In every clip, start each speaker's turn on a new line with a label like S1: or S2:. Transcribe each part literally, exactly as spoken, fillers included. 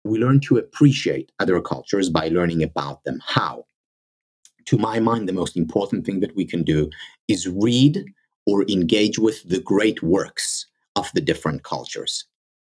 S1: We learn to appreciate other cultures by learning about them. How? To my mind, the most important thing that we can do is read or engage with the great works of the different cultures.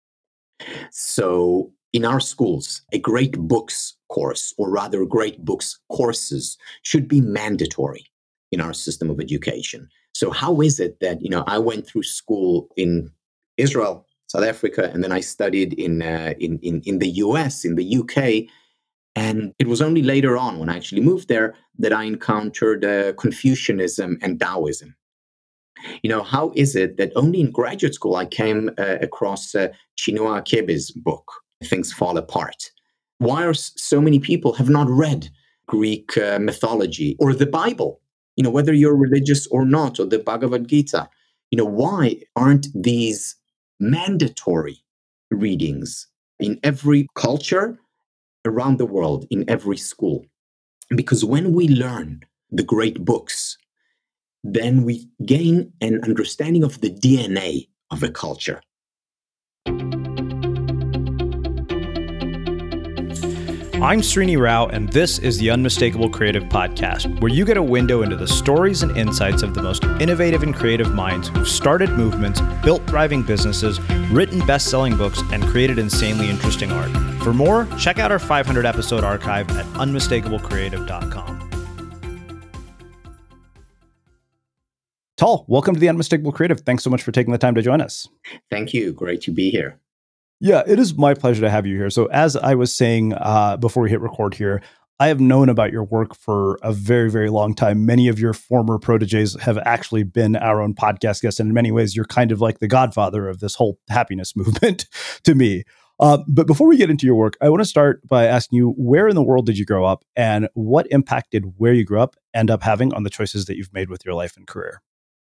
S1: So in our schools, a great books course, or rather great books courses, should be mandatory in our system of education. So how is it that, you know, I went through school in Israel, South Africa, and then I studied in, uh, in, in, in the U S, in the U K, and it was only later on when I actually moved there that I encountered uh, Confucianism and Taoism. You know, how is it that only in graduate school I came uh, across uh, Chinua Achebe's book, Things Fall Apart? Why are so many people have not read Greek uh, mythology or the Bible? You know, whether you're religious or not, or the Bhagavad Gita, you know, why aren't these mandatory readings in every culture around the world, in every school? Because when we learn the great books, then we gain an understanding of the D N A of a culture.
S2: I'm Srini Rao, and this is the Unmistakable Creative Podcast, where you get a window into the stories and insights of the most innovative and creative minds who've started movements, built thriving businesses, written best-selling books, and created insanely interesting art. For more, check out our five hundred episode archive at unmistakable creative dot com. Tal, welcome to the Unmistakable Creative. Thanks so much for taking the time to join us.
S1: Thank you. Great to be here.
S2: Yeah, it is my pleasure to have you here. So as I was saying uh, before we hit record here, I have known about your work for a very, very long time. Many of your former proteges have actually been our own podcast guests. And in many ways, you're kind of like the godfather of this whole happiness movement to me. Uh, but before we get into your work, I want to start by asking you, where in the world did you grow up, and what impact did where you grew up end up having on the choices that you've made with your life and career?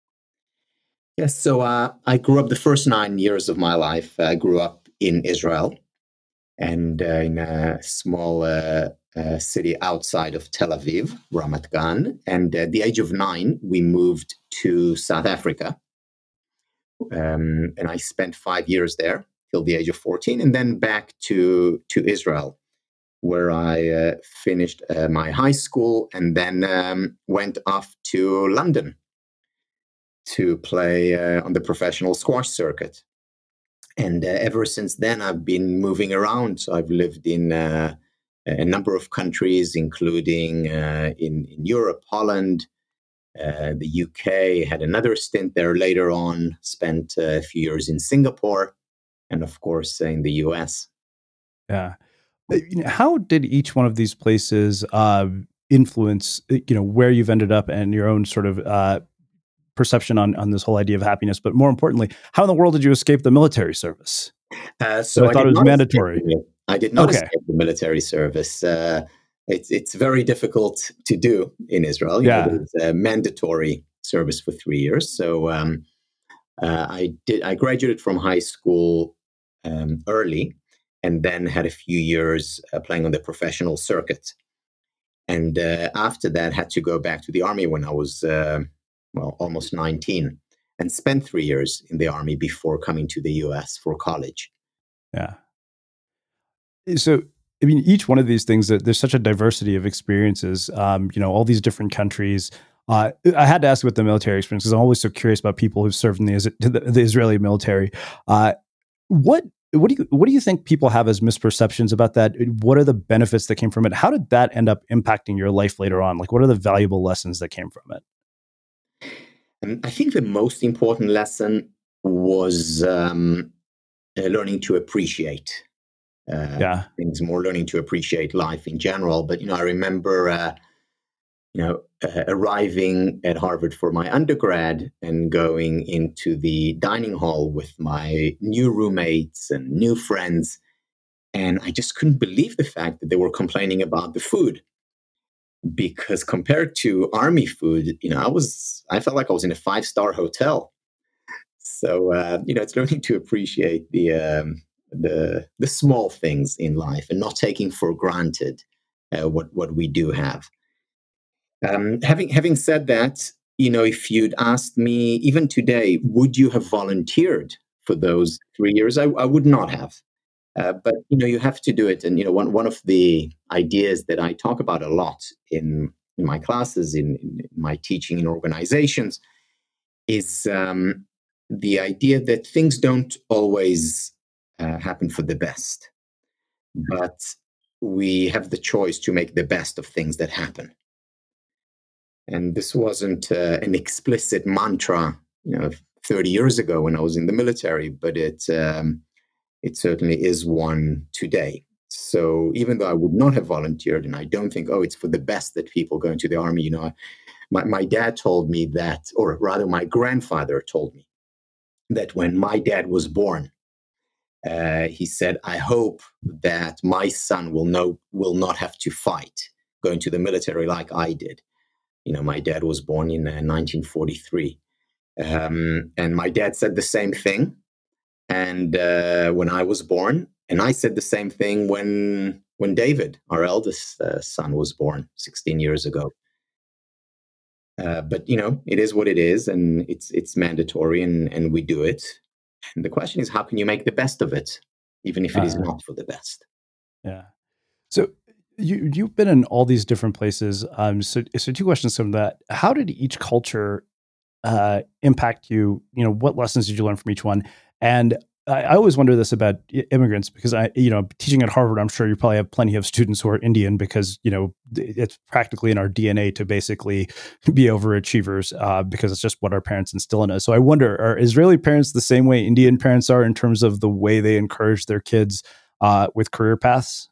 S1: Yes, so uh, I grew up the first nine years of my life. I grew up in Israel, and uh, in a small uh, uh, city outside of Tel Aviv, Ramat Gan. And at the age of nine, we moved to South Africa. Um, and I spent five years there till the age of fourteen, and then back to, to Israel, where I uh, finished uh, my high school, and then um, went off to London to play uh, on the professional squash circuit. And uh, ever since then, I've been moving around. So I've lived in uh, a number of countries, including uh, in, in Europe, Holland, uh, the U K. Had another stint there later on, spent uh, a few years in Singapore, and of course, uh, in the U S.
S2: Yeah. How did each one of these places uh, influence, you know, where you've ended up and your own sort of uh, perception on, on this whole idea of happiness? But more importantly, how in the world did you escape the military service?
S1: Uh, so
S2: I, I thought it was mandatory.
S1: I did not
S2: okay.
S1: escape the military service. Uh, it's it's very difficult to do in Israel. You
S2: yeah,
S1: know, there's a mandatory service for three years. So um, uh, I did. I graduated from high school um, early, and then had a few years uh, playing on the professional circuit. And uh, after that, had to go back to the army when I was uh, well almost nineteen. And spent three years in the army before coming to the U S for college.
S2: Yeah. So, I mean, each one of these things, there's such a diversity of experiences, um, you know, all these different countries. Uh, I had to ask about the military experience because I'm always so curious about people who've served in the, the, the Israeli military. Uh, what what do you what do you think people have as misperceptions about that? What are the benefits that came from it? How did that end up impacting your life later on? Like, what are the valuable lessons that came from it?
S1: I think the most important lesson was um, uh, learning to appreciate uh,
S2: yeah.
S1: things more, learning to appreciate life in general. But, you know, I remember, uh, you know, uh, arriving at Harvard for my undergrad and going into the dining hall with my new roommates and new friends. And I just couldn't believe the fact that they were complaining about the food. Because compared to army food, you know, I was, I felt like I was in a five-star hotel. So, uh, you know, it's learning to appreciate the, um, the, the small things in life and not taking for granted uh, what, what we do have. Um, having, having said that, you know, if you'd asked me even today, would you have volunteered for those three years? I, I would not have. Uh, but you know, you have to do it. And you know, one one of the ideas that I talk about a lot in in my classes, in, in my teaching in organizations, is um, the idea that things don't always uh, happen for the best, but we have the choice to make the best of things that happen. And this wasn't uh, an explicit mantra, you know, thirty years ago when I was in the military, but it um, it certainly is one today. So even though I would not have volunteered, and I don't think, oh, it's for the best that people go into the army, you know, my, my dad told me that, or rather, my grandfather told me that when my dad was born, uh, he said, "I hope that my son will know will not have to fight going to the military like I did." You know, my dad was born in uh, nineteen forty-three, um, and my dad said the same thing. And uh, when I was born, and I said the same thing when when David, our eldest uh, son, was born sixteen years ago. Uh, but you know, it is what it is, and it's it's mandatory, and and we do it. And the question is, how can you make the best of it, even if it is
S2: Uh,
S1: not for the best?
S2: yeah. So you you've been in all these different places. Um, so so two questions from that. How did each culture uh, impact you? You know, what lessons did you learn from each one? And I, I always wonder this about i- immigrants because I, you know, teaching at Harvard, I'm sure you probably have plenty of students who are Indian because you know th- it's practically in our D N A to basically be overachievers uh, because it's just what our parents instill in us. So I wonder, are Israeli parents the same way Indian parents are in terms of the way they encourage their kids uh, with career paths?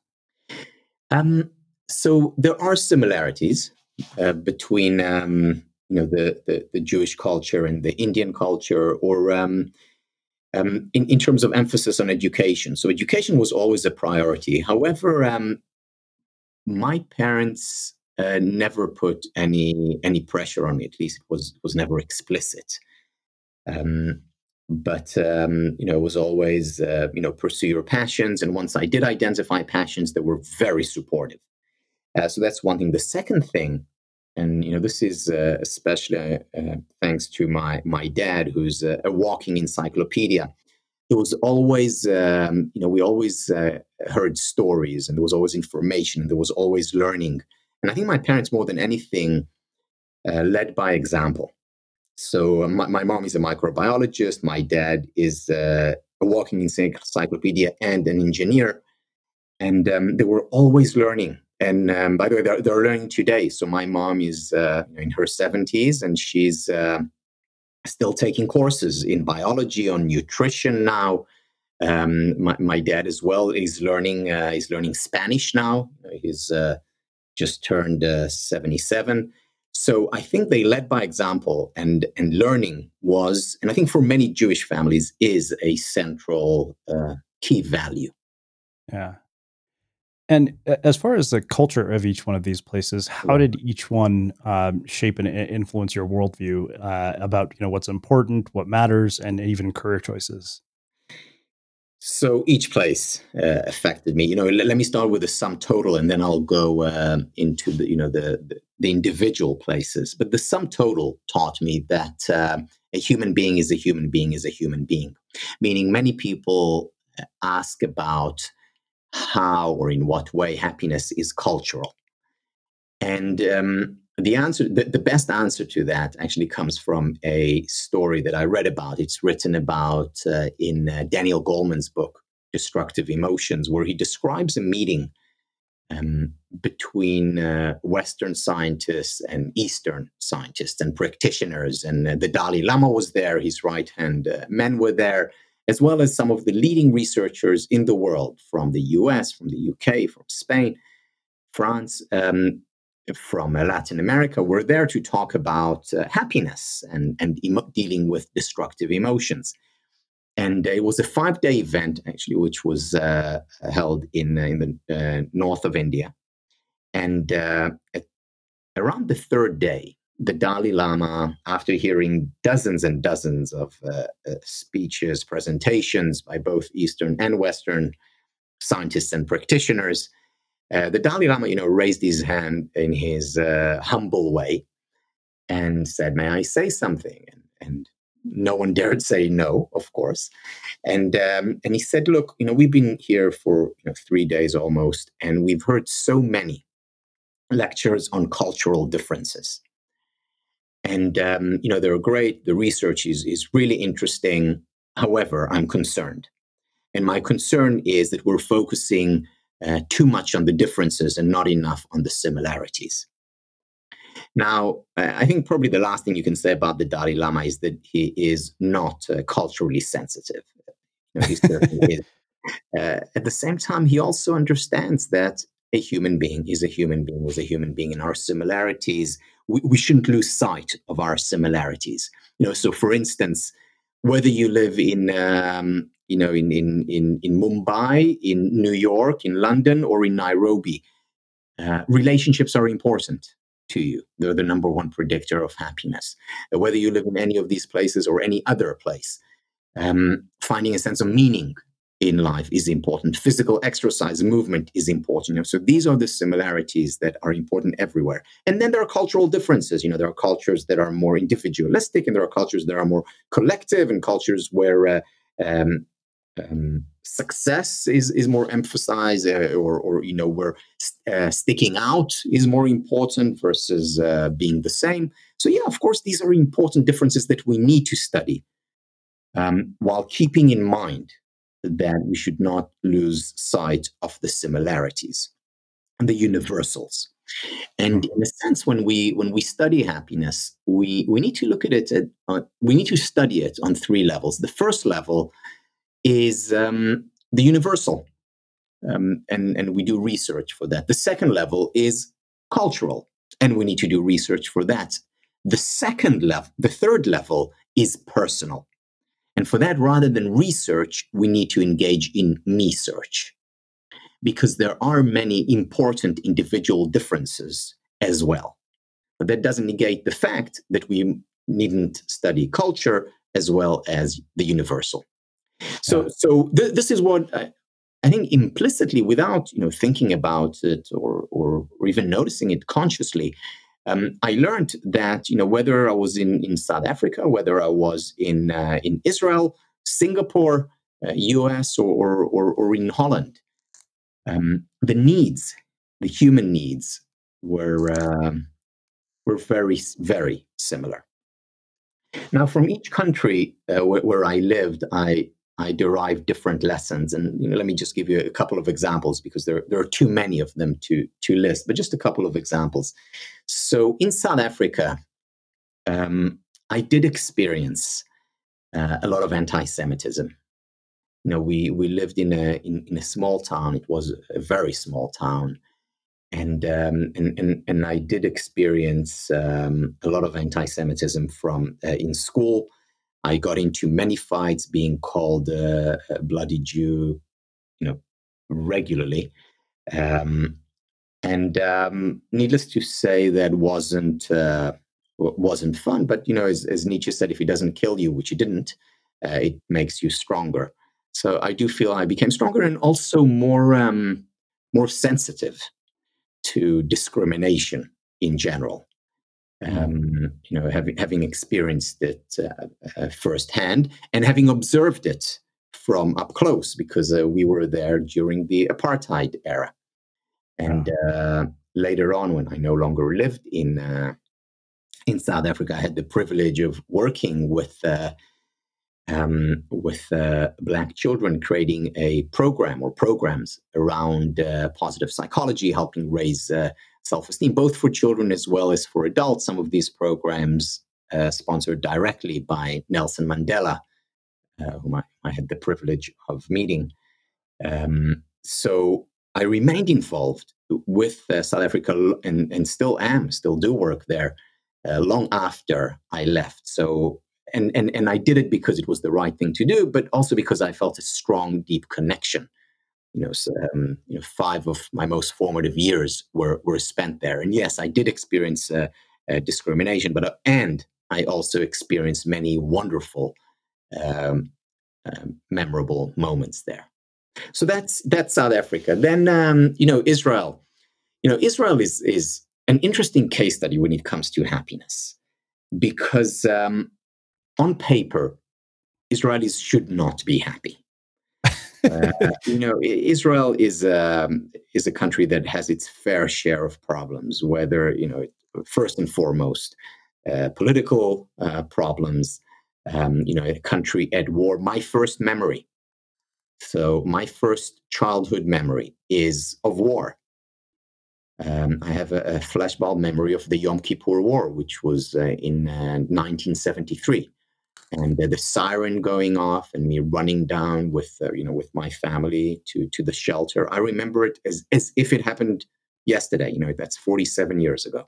S1: Um, so there are similarities uh, between um, you know the, the the Jewish culture and the Indian culture, or um, um, in in terms of emphasis on education. So education was always a priority. However, um, my parents uh, never put any any pressure on me. At least it was was never explicit. Um, but um, you know, it was always uh, you know pursue your passions. And once I did identify passions, they were very supportive. Uh, so that's one thing. The second thing, and you know, this is uh, especially uh, uh, thanks to my my dad, who's a, a walking encyclopedia. There was always, um, you know, we always uh, heard stories, and there was always information, and there was always learning. And I think my parents, more than anything, uh, led by example. So uh, my, my mom is a microbiologist. My dad is uh, a walking encyclopedia and an engineer, and um, they were always learning. And um, by the way, they're, they're learning today. So my mom is uh, in her seventies, and she's uh, still taking courses in biology, on nutrition now. Um, my, my dad as well is learning. Uh, he's learning Spanish now. He's uh, just turned uh, seventy-seven. So I think they led by example, and and learning was, and I think for many Jewish families is a central uh, key value.
S2: Yeah. And a- as far as the culture of each one of these places, how
S1: Yeah.
S2: did each one um, shape and i- influence your worldview uh, about you know what's important, what matters, and even career choices?
S1: So each place uh, affected me. You know, let, let me start with the sum total, and then I'll go uh, into the you know the, the the individual places. But the sum total taught me that uh, a human being is a human being is a human being, meaning many people uh, ask about how or in what way happiness is cultural. And um, the answer, the, the best answer to that actually comes from a story that I read about. It's written about uh, in uh, Daniel Goleman's book, Destructive Emotions, where he describes a meeting um, between uh, Western scientists and Eastern scientists and practitioners. And uh, the Dalai Lama was there, his right hand uh, men were there, as well as some of the leading researchers in the world from the U S, from the U K, from Spain, France, um, from uh, Latin America, were there to talk about uh, happiness and, and emo- dealing with destructive emotions. And it was a five day event, actually, which was uh, held in, uh, in the uh, north of India. And uh, at, around the third day, the Dalai Lama, after hearing dozens and dozens of uh, uh, speeches, presentations by both Eastern and Western scientists and practitioners, uh, the Dalai Lama, you know, raised his hand in his uh, humble way and said, "May I say something?" And, and No one dared say no, of course. And um, and he said, look, you know, we've been here for you know, three days almost, and we've heard so many lectures on cultural differences. And, um, you know, they're great. The research is, is really interesting. However, I'm concerned. And my concern is that we're focusing uh, too much on the differences and not enough on the similarities. Now, I think probably the last thing you can say about the Dalai Lama is that he is not uh, culturally sensitive. You know, he certainly is. Uh, at the same time, he also understands that a human being is a human being is a human being, and our similarities, we, we shouldn't lose sight of our similarities. You know, so for instance, whether you live in, um, you know, in, in in in Mumbai, in New York, in London, or in Nairobi, uh, relationships are important to you. They're the number one predictor of happiness. Uh, whether you live in any of these places or any other place, um, finding a sense of meaning in life is important. Physical exercise, movement is important. You know, so these are the similarities that are important everywhere. And then there are cultural differences. You know, there are cultures that are more individualistic, and there are cultures that are more collective, and cultures where uh, um, um, success is is more emphasized, uh, or or you know, where uh, sticking out is more important versus uh, being the same. So yeah, of course, these are important differences that we need to study, um, while keeping in mind that we should not lose sight of the similarities and the universals. And in a sense, when we when we study happiness, we we need to look at it. At, uh, we need to study it on three levels. The first level is um, the universal, um, and and we do research for that. The second level is cultural, and we need to do research for that. The second level, the third level is personal. And for that, rather than research, we need to engage in me-search, because there are many important individual differences as well. But that doesn't negate the fact that we needn't study culture as well as the universal. So, yeah. so th- this is what I, I think implicitly, without you know thinking about it or or, or even noticing it consciously, Um, I learned that you know whether I was in, in South Africa, whether I was in uh, in Israel, Singapore, uh, U S, or, or or in Holland, um, the needs, the human needs, were um, were very very similar. Now, from each country uh, where, where I lived, I I derived different lessons, and you know, let me just give you a couple of examples, because there there are too many of them to to list. But just a couple of examples. So, in South Africa, um, I did experience uh, a lot of anti-Semitism. You know, we we lived in a in, in a small town. It was a very small town, and um, and, and and I did experience um, a lot of anti-Semitism from uh, in school. I got into many fights, being called uh, a bloody Jew, you know, regularly. Um, and um, needless to say, that wasn't uh, wasn't fun. But you know, as, as Nietzsche said, if it doesn't kill you, which it didn't, uh, it makes you stronger. So I do feel I became stronger, and also more um, more sensitive to discrimination in general. Um, you know, having having experienced it uh, uh, firsthand, and having observed it from up close, because uh, we were there during the apartheid era. And uh, later on, when I no longer lived in uh, in South Africa, I had the privilege of working with uh, um, with uh, Black children, creating a program or programs around uh, positive psychology, helping raise uh, self-esteem, both for children as well as for adults. Some of these programs uh, sponsored directly by Nelson Mandela, uh, whom I, I had the privilege of meeting. Um, so I remained involved with uh, South Africa, and, and still am, still do work there uh, long after I left. So, and, and, and I did it because it was the right thing to do, but also because I felt a strong, deep connection. You know, so, um, you know, five of my most formative years were were spent there. And yes, I did experience uh, uh, discrimination, but uh, and I also experienced many wonderful, um, uh, memorable moments there. So that's that's South Africa. Then um, you know, Israel. You know, Israel is is an interesting case study when it comes to happiness, because um, on paper, Israelis should not be happy. uh, you know, Israel is um, is a country that has its fair share of problems. Whether you know, first and foremost, uh, political uh, problems. Um, you know, a country at war. My first memory. So my first childhood memory is of war. Um, I have a, a flashbulb memory of the Yom Kippur War, which was uh, in uh, nineteen seventy-three. And uh, the siren going off and me running down with uh, you know with my family to to the shelter. I remember it as as if it happened yesterday. You know, that's forty-seven years ago.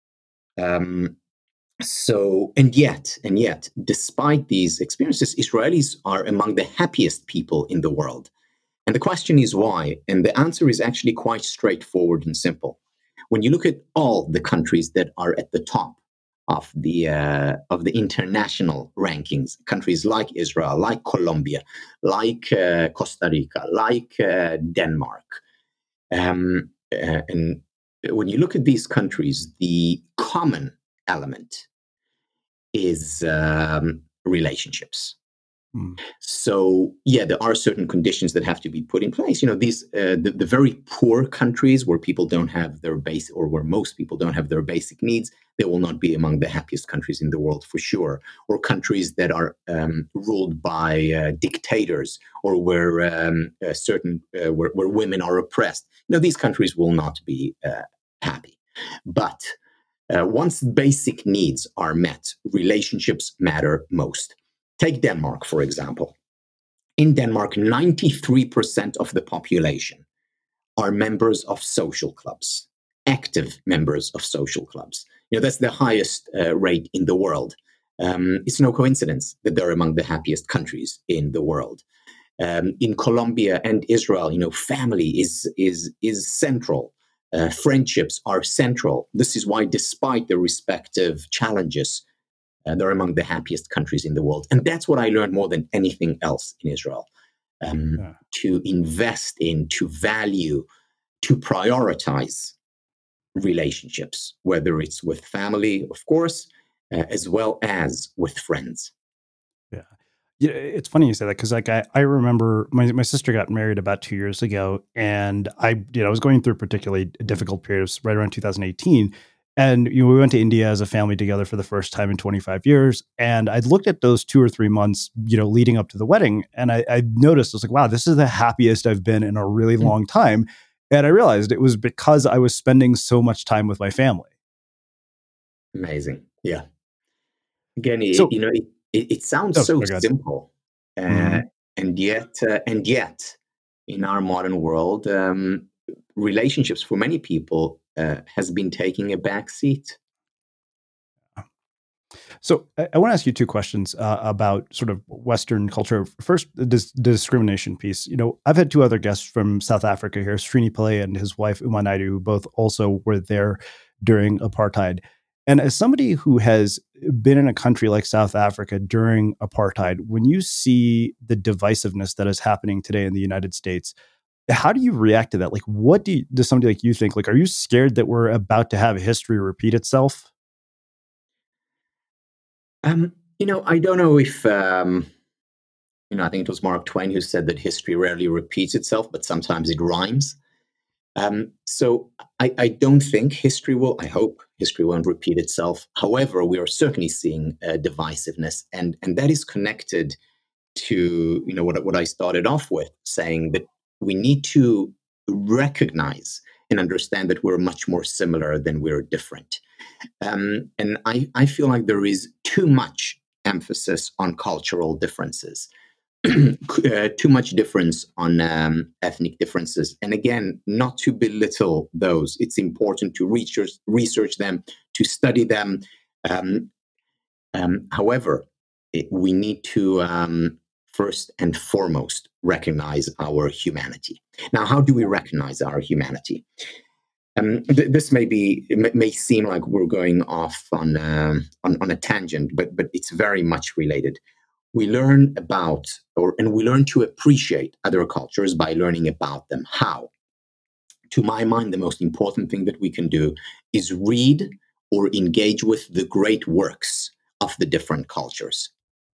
S1: Um, so and yet and yet, despite these experiences, Israelis are among the happiest people in the world. And the question is why? And the answer is actually quite straightforward and simple. When you look at all the countries that are at the top of the uh, of the international rankings, countries like Israel, like Colombia, like uh, Costa Rica, like uh, Denmark, um, uh, and when you look at these countries, the common element is um, relationships.
S2: Mm.
S1: So, yeah, there are certain conditions that have to be put in place. You know, these uh, the, the very poor countries where people don't have their basic, or where most people don't have their basic needs, they will not be among the happiest countries in the world for sure. Or countries that are um, ruled by uh, dictators, or where um, uh, certain uh, where, where women are oppressed. You know, these countries will not be uh, happy. But uh, once basic needs are met, relationships matter most. Take Denmark, for example. In Denmark, ninety-three percent of the population are members of social clubs, active members of social clubs. You know, that's the highest uh, rate in the world. Um, it's no coincidence that they're among the happiest countries in the world. Um, in Colombia and Israel, you know, family is is is central. Uh, friendships are central. This is why, despite the respective challenges, Uh, they're among the happiest countries in the world. And that's what I learned more than anything else in Israel. Um,
S2: Yeah.
S1: to invest in, to value, to prioritize relationships, whether it's with family, of course, uh, as well as with friends.
S2: Yeah. Yeah, it's funny you say that because, like, I, I remember my, my sister got married about two years ago, and I you know I was going through a particularly difficult period. It was right around two thousand eighteen, and you know we went to India as a family together for the first time in twenty-five years. And I looked at those two or three months, you know, leading up to the wedding, and I, I noticed I was like, wow, this is the happiest I've been in a really long time. And I realized it was because I was spending so much time with my family.
S1: Amazing. Yeah. Again, it,
S2: So,
S1: you know, it, it, it sounds
S2: oh,
S1: so
S2: sorry, go ahead.
S1: simple, uh,
S2: Mhm.
S1: and yet, uh, and yet, in our modern world, um, relationships for many people uh, has been taking a back seat.
S2: So I, I want to ask you two questions uh, about sort of Western culture. First, the, dis- the discrimination piece. You know, I've had two other guests from South Africa here, Srini Pillay and his wife Uma Naidu, who both also were there during apartheid. And as somebody who has been in a country like South Africa during apartheid, when you see the divisiveness that is happening today in the United States, how do you react to that? Like, what do you, does somebody like you think? Like, are you scared that we're about to have history repeat itself?
S1: Um, you know, I don't know if um, you know. I think it was Mark Twain who said that history rarely repeats itself, but sometimes it rhymes. Um, so I, I don't think history will. I hope history won't repeat itself. However, we are certainly seeing uh, divisiveness, and and that is connected to you know what what I started off with, saying that we need to recognize and understand that we're much more similar than we're different. Um, and I, I feel like there is too much emphasis on cultural differences, uh, too much difference on um, ethnic differences. And again, not to belittle those. It's important to research, research them, to study them. Um, um, however, it, we need to um, first and foremost recognize our humanity. Now, how do we recognize our humanity? Um, th- this may be it may, may seem like we're going off on, um, on on a tangent, but but it's very much related. We learn about, or and we learn to appreciate other cultures by learning about them. How? To my mind, the most important thing that we can do is read or engage with the great works of the different cultures.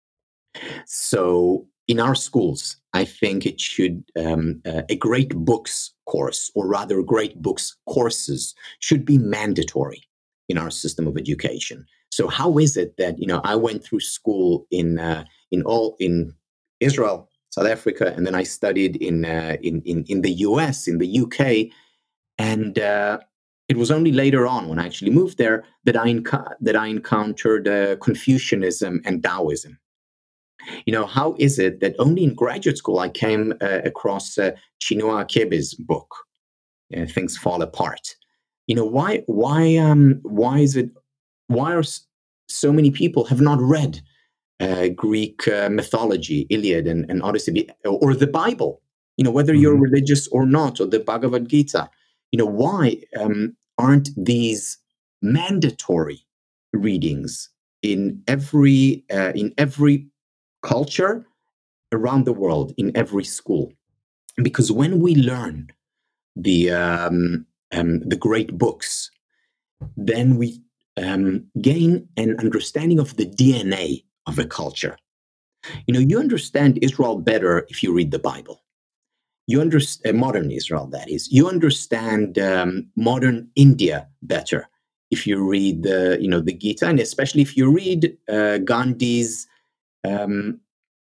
S1: So in our schools, I think it should, um, uh, a great books course, or rather great books courses, should be mandatory in our system of education. So how is it that, you know, I went through school in, uh, in all, in Israel, South Africa, and then I studied in, uh, in, in, in the U S, in the U K, and, uh, it was only later on when I actually moved there that I, enc- that I encountered uh, Confucianism and Taoism. You know, how is it that only in graduate school I came uh, across uh, Chinua Achebe's book, uh, Things Fall Apart? You know, why, why, um, why is it, why are so many people have not read uh, Greek uh, mythology, Iliad and, and Odyssey, or the Bible? You know, whether you're
S2: Mm-hmm.
S1: religious or not, or the Bhagavad Gita. You know, why um, aren't these mandatory readings in every uh, in every culture around the world, in every school? Because when we learn the um, um, the great books, then we um, gain an understanding of the D N A of a culture. You know, you understand Israel better if you read the Bible. You understand uh, modern Israel, that is. You understand um, modern India better if you read the, you know, the Gita, and especially if you read uh, Gandhi's um,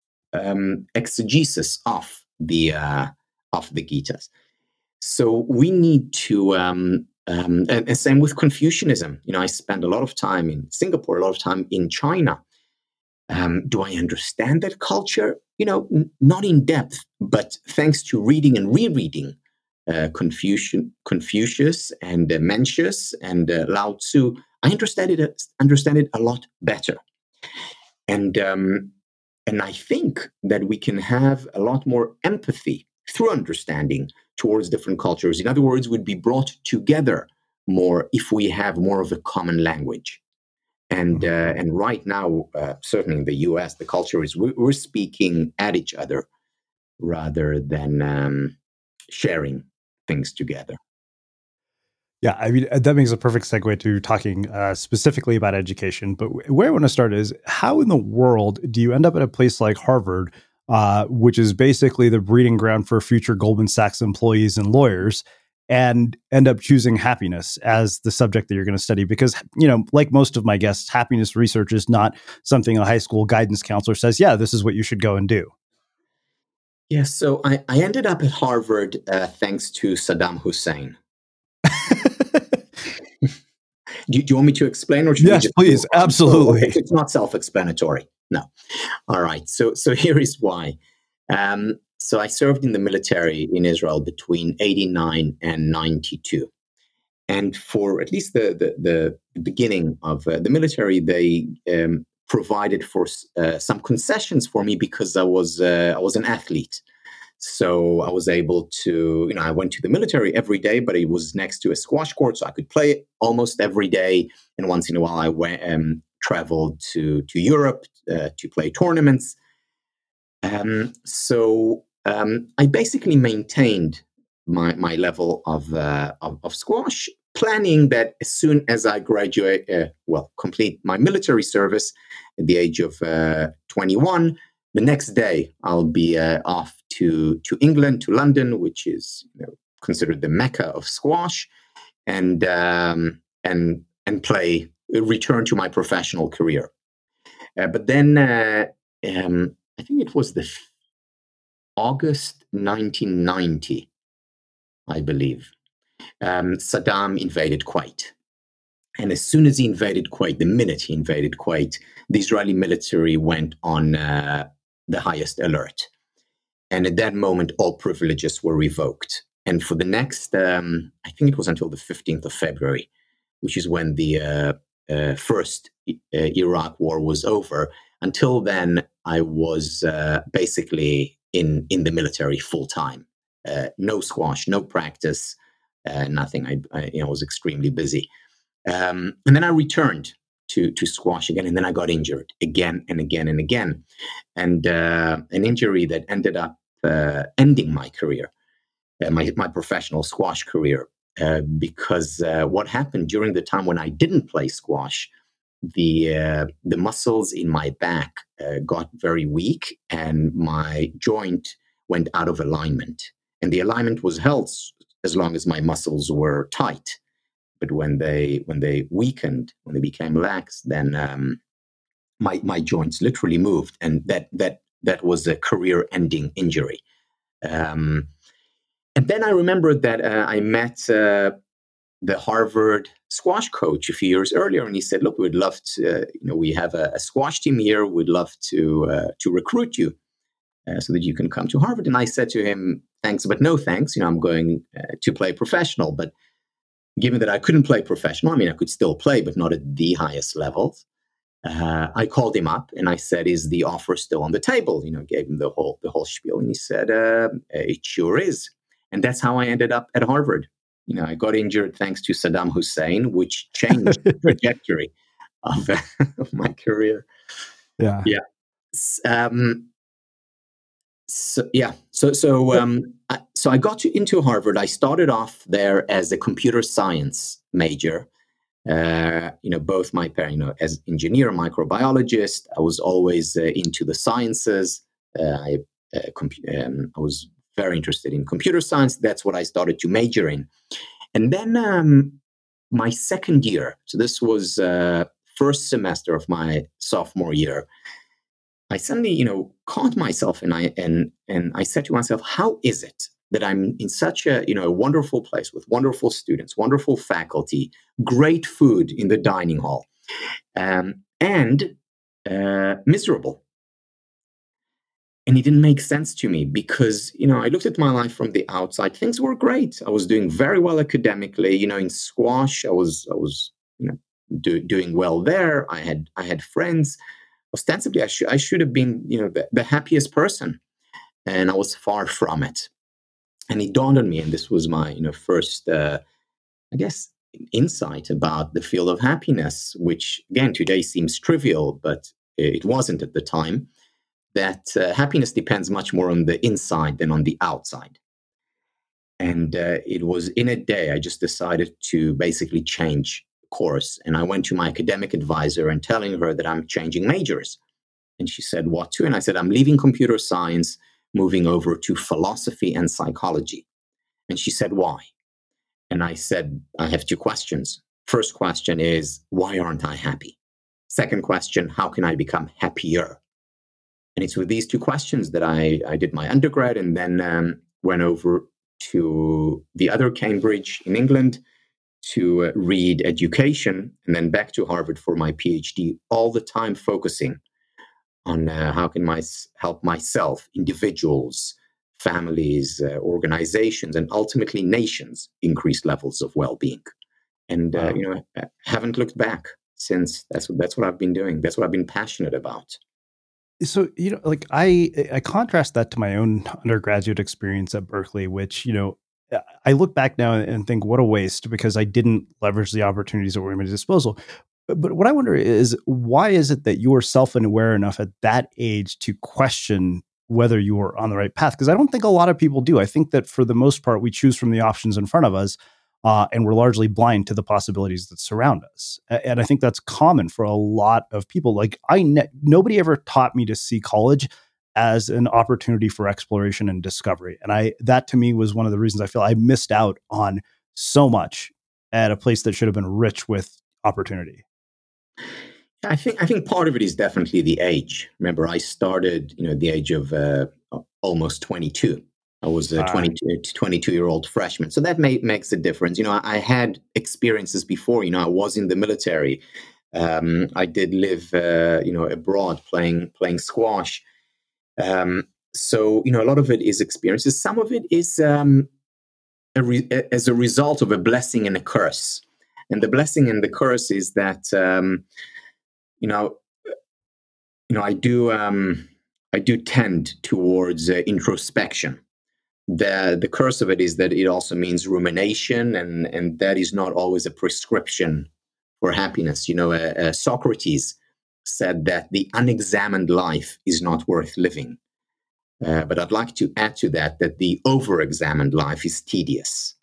S1: um, exegesis of the uh, of the Gitas. So we need to, um, um, and, and same with Confucianism. You know, I spend a lot of time in Singapore, a lot of time in China. Um, do I understand that culture? You know, n- not in depth, but thanks to reading and rereading uh, Confucian, Confucius and uh, Mencius and uh, Lao Tzu, I understand it, understand it a lot better. And um, and I think that we can have a lot more empathy through understanding towards different cultures. In other words, would be brought together more if we have more of a common language. And
S2: Mm-hmm.
S1: uh, and right now, uh, certainly in the U S, the culture is we- we're speaking at each other rather than um, sharing things together.
S2: Yeah, I mean, that makes a perfect segue to talking uh, specifically about education. But where I want to start is, how in the world do you end up at a place like Harvard, uh, which is basically the breeding ground for future Goldman Sachs employees and lawyers, and end up choosing happiness as the subject that you're going to study? Because, you know, like most of my guests, happiness research is not something a high school guidance counselor says, yeah, this is what you should go and do.
S1: Yeah, so I, I ended up at Harvard uh, thanks to Saddam Hussein. Do, do you want me to explain, or should we
S2: Yes,
S1: just move
S2: please.
S1: on? So, okay,
S2: Absolutely.
S1: so it's not self-explanatory. No. All right. So, so here is why. Um, so I served in the military in Israel between eighty-nine and ninety-two. And for at least the, the, the beginning of uh, the military, they um, provided for uh, some concessions for me because I was uh, I was an athlete. So I was able to, you know, I went to the military every day, but it was next to a squash court, so I could play almost every day. And once in a while, I went um, traveled to to Europe uh, to play tournaments. Um, so um, I basically maintained my my level of, uh, of of squash, planning that as soon as I graduate, uh, well, complete my military service at the age of uh, twenty-one, the next day I'll be uh, off to to England, to London, which is, you know, considered the mecca of squash, and um, and and play, return to my professional career. Uh, but then uh, um, I think it was the August nineteen ninety, I believe, um, Saddam invaded Kuwait. And as soon as he invaded Kuwait, the minute he invaded Kuwait, the Israeli military went on uh, the highest alert. And at that moment, all privileges were revoked. And for the next, um, I think it was until the fifteenth of February, which is when the uh, uh, first uh, Iraq war was over. Until then, I was uh, basically in, in the military full time. Uh, no squash, no practice, uh, nothing. I, I you know, was extremely busy. Um, and then I returned to, to squash again, and then I got injured again and again and again. And uh, an injury that ended up uh, ending my career, uh, my, my professional squash career. Uh, because uh, what happened during the time when I didn't play squash, the uh, the muscles in my back uh, got very weak, and my joint went out of alignment. And the alignment was held as long as my muscles were tight. But when they when they weakened, when they became lax, then um, my my joints literally moved, and that that that was a career-ending injury. Um, and then I remembered that uh, I met uh, the Harvard squash coach a few years earlier, and he said, "Look, we'd love to. Uh, you know, we have a, a squash team here. We'd love to uh, to recruit you uh, so that you can come to Harvard." And I said to him, "Thanks, but no thanks. You know, I'm going uh, to play professional." But given that I couldn't play professional, I mean, I could still play, but not at the highest levels. Uh, I called him up and I said, "Is the offer still on the table?" You know, gave him the whole the whole spiel, and he said, uh, "It sure is." And that's how I ended up at Harvard. You know, I got injured thanks to Saddam Hussein, which changed the trajectory of, of my career.
S2: Yeah,
S1: yeah. Um, so yeah, so so um, I, so I got to, into Harvard. I started off there as a computer science major. Uh, you know, both my parents, you know, as engineer, microbiologist, I was always uh, into the sciences. Uh, I, uh, comp- um, I was very interested in computer science. That's what I started to major in. And then um, my second year, so this was uh, first semester of my sophomore year, I suddenly, you know, caught myself, and I and and I said to myself, "How is it that I'm in such a, you know, a wonderful place with wonderful students, wonderful faculty, great food in the dining hall, um, and uh, miserable?" And it didn't make sense to me because, you know, I looked at my life from the outside. Things were great. I was doing very well academically. You know, in squash, I was, I was, you know, do, doing well there. I had, I had friends. Ostensibly, I should, I should have been, you know, the, the happiest person, and I was far from it. And it dawned on me, and this was my, you know, first, uh, I guess, insight about the field of happiness, which again today seems trivial, but it wasn't at the time. That uh, happiness depends much more on the inside than on the outside. And uh, it was in a day I just decided to basically change course, and I went to my academic advisor and telling her that I'm changing majors. And she said, "What to?" And I said, "I'm leaving computer science, moving over to philosophy and psychology." And she said, "Why?" And I said, "I have two questions. First question is, why aren't I happy? Second question, how can I become happier?" And it's with these two questions that I, I did my undergrad, and then um, went over to the other Cambridge in England to uh, read education, and then back to Harvard for my PhD, all the time focusing on uh, how can I help myself, individuals, families, uh, organizations, and ultimately nations increase levels of well-being. And uh, wow. you know, I haven't looked back since. That's what that's what I've been doing. That's what I've been passionate about.
S2: So, you know, like I, I contrast that to my own undergraduate experience at Berkeley, which, you know, I look back now and think what a waste because I didn't leverage the opportunities that were at my disposal. But what I wonder is, why is it that you are self-aware enough at that age to question whether you were on the right path? Because I don't think a lot of people do. I think that for the most part, we choose from the options in front of us. Uh, and we're largely blind to the possibilities that surround us. And I think that's common for a lot of people. Like I, ne- nobody ever taught me to see college as an opportunity for exploration and discovery. And I, that to me was one of the reasons I feel I missed out on so much at a place that should have been rich with opportunity.
S1: I think I think part of it is definitely the age. Remember, I started, you know, at the age of uh, almost twenty-two. I was a twenty-two-year-old freshman. So that may, makes a difference. You know, I, I had experiences before. You know, I was in the military. Um, I did live, uh, you know, abroad playing playing squash. Um, so, you know, a lot of it is experiences. Some of it is um, a re- as a result of a blessing and a curse. And the blessing and the curse is that, um, you know, you know, I do um, I do tend towards uh, introspection. The the curse of it is that it also means rumination, and and that is not always a prescription for happiness. You know, uh, uh, Socrates said that the unexamined life is not worth living. Uh, but I'd like to add to that that the over-examined life is tedious.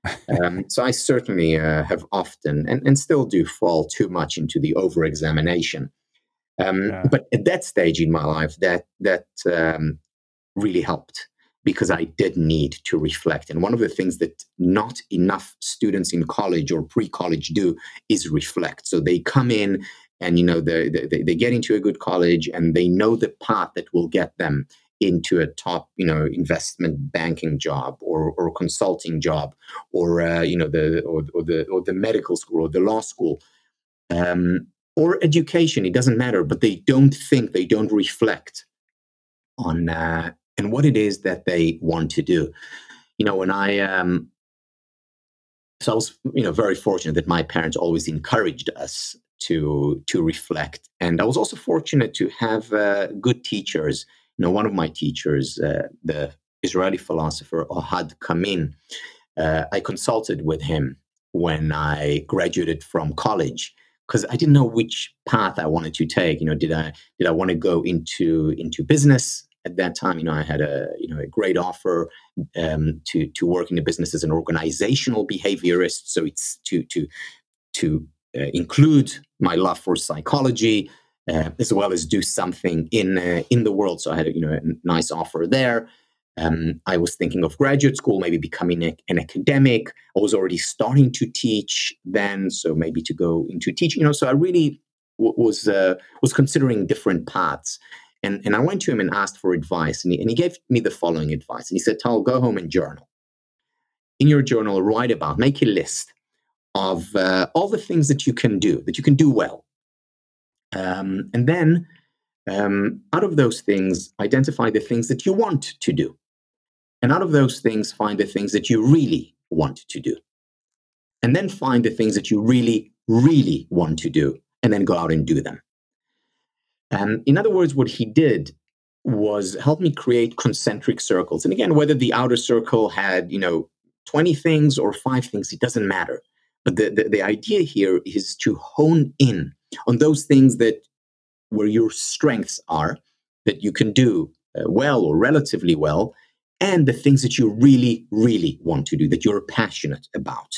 S1: Um, so I certainly uh, have often, and, and still do, fall too much into the over-examination. Um,
S2: Yeah.
S1: but at that stage in my life, that that um, really helped, because I did need to reflect. And one of the things that not enough students in college or pre-college do is reflect. So they come in and, you know, they, they, they get into a good college and they know the path that will get them into a top, you know, investment banking job or or consulting job, or uh, you know the or, or the or the medical school or the law school, um, or education. It doesn't matter, but they don't think, they don't reflect on uh, and what it is that they want to do. You know, when I um, so I was, you know, very fortunate that my parents always encouraged us to to reflect, and I was also fortunate to have uh, good teachers. You know, one of my teachers, uh, the Israeli philosopher Ohad Kamin, uh, I consulted with him when I graduated from college, because I didn't know which path I wanted to take. You know, did I did I want to go into into business at that time? You know, I had a you know a great offer um, to to work in the business as an organizational behaviorist. So it's to to to uh, include my love for psychology, uh, as well as do something in uh, in the world. So I had a, you know a nice offer there. Um, I was thinking of graduate school, maybe becoming a, an academic. I was already starting to teach then, so maybe to go into teaching. You know, so I really w- was uh, was considering different paths. And, and I went to him and asked for advice, and he, and he gave me the following advice. And he said, Tal, go home and journal. In your journal, write about, make a list of uh, all the things that you can do, that you can do well. Um, and then um, out of those things, identify the things that you want to do. And out of those things, find the things that you really want to do. And then find the things that you really, really want to do, and then go out and do them. And in other words, what he did was help me create concentric circles. And again, whether the outer circle had, you know, twenty things or five things, it doesn't matter. But the, the, the idea here is to hone in on those things that where your strengths are, that you can do uh, well or relatively well, and the things that you really, really want to do, that you're passionate about.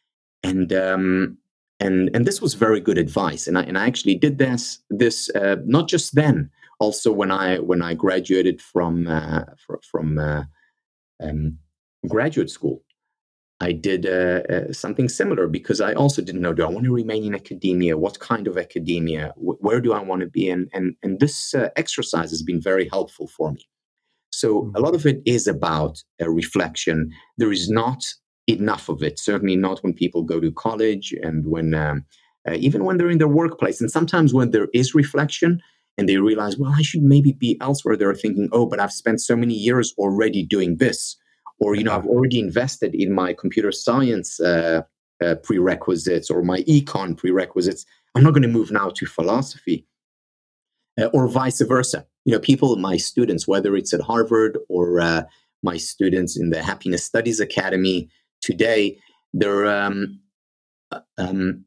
S1: And um, and and this was very good advice. And I and I actually did this this uh, not just then, also when I when I graduated from uh, fr- from uh, um, graduate school. I did uh, uh, something similar, because I also didn't know, do I want to remain in academia? What kind of academia? Wh- where do I want to be? And and and this uh, exercise has been very helpful for me. So a
S2: Mhm.
S1: lot of it is about a reflection. There is not enough of it. Certainly not when people go to college, and when um, uh, even when they're in their workplace. And sometimes when there is reflection and they realize, well, I should maybe be elsewhere, they're thinking, oh, but I've spent so many years already doing this, or you know,
S2: Yeah.
S1: I've already invested in my computer science uh, uh, prerequisites or my econ prerequisites. I'm not going to move now to philosophy, uh, or vice versa. You know, people, my students, whether it's at Harvard or uh, my students in the Happiness Studies Academy today, they're um, uh, um,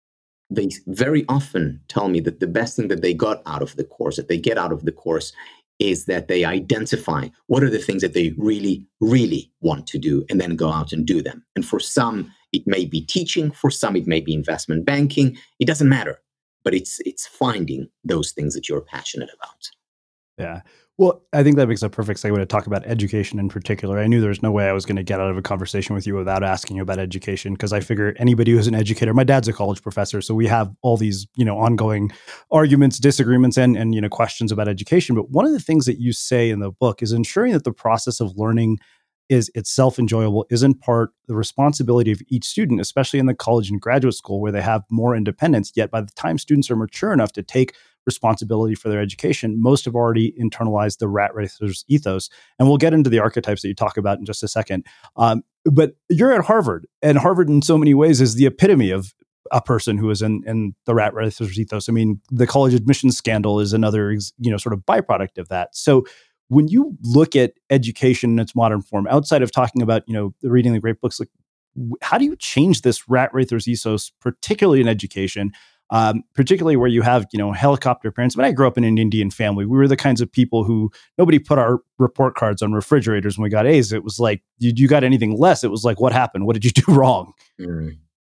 S1: they very often tell me that the best thing that they got out of the course, that they get out of the course, is that they identify what are the things that they really, really want to do, and then go out and do them. And for some, it may be teaching. For some, it may be investment banking. It doesn't matter, but it's it's finding those things that you're passionate about.
S2: Yeah. Well, I think that makes a perfect segue to talk about education in particular. I knew there was no way I was going to get out of a conversation with you without asking you about education, because I figure anybody who's an educator, my dad's a college professor, so we have all these, you know, ongoing arguments, disagreements, and and you know, questions about education. But one of the things that you say in the book is ensuring that the process of learning is itself enjoyable is in part the responsibility of each student, especially in the college and graduate school where they have more independence. Yet by the time students are mature enough to take responsibility for their education, most have already internalized the rat racer's ethos. And we'll get into the archetypes that you talk about in just a second. Um, but you're at Harvard, and Harvard in so many ways is the epitome of a person who is in, in the rat racer's ethos. I mean, the college admissions scandal is another, you know, sort of byproduct of that. So when you look at education in its modern form, outside of talking about, you know, reading the great books, like how do you change this rat racer's ethos, particularly in education? um, particularly where you have, you know, helicopter parents. When I grew up in an Indian family, we were the kinds of people who nobody put our report cards on refrigerators when we got A's. It was like, you, you got anything less? It was like, what happened? What did you do wrong?
S1: Mm.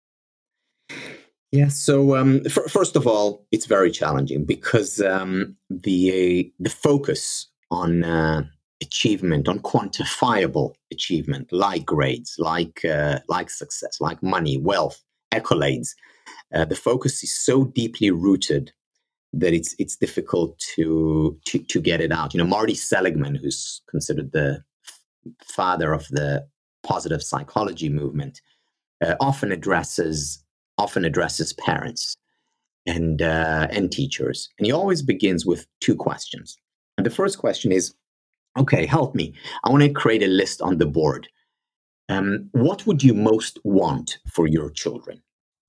S1: Yeah. So um, f- first of all, it's very challenging because um, the the focus on uh, achievement, on quantifiable achievement, like grades, like uh, like success, like money, wealth, accolades, uh, the focus is so deeply rooted that it's it's difficult to, to to get it out. You know, Marty Seligman, who's considered the father of the positive psychology movement, uh, often addresses often addresses parents and uh, and teachers, and he always begins with two questions. And the first question is, "Okay, help me. I want to create a list on the board. Um, what would you most want for your children?"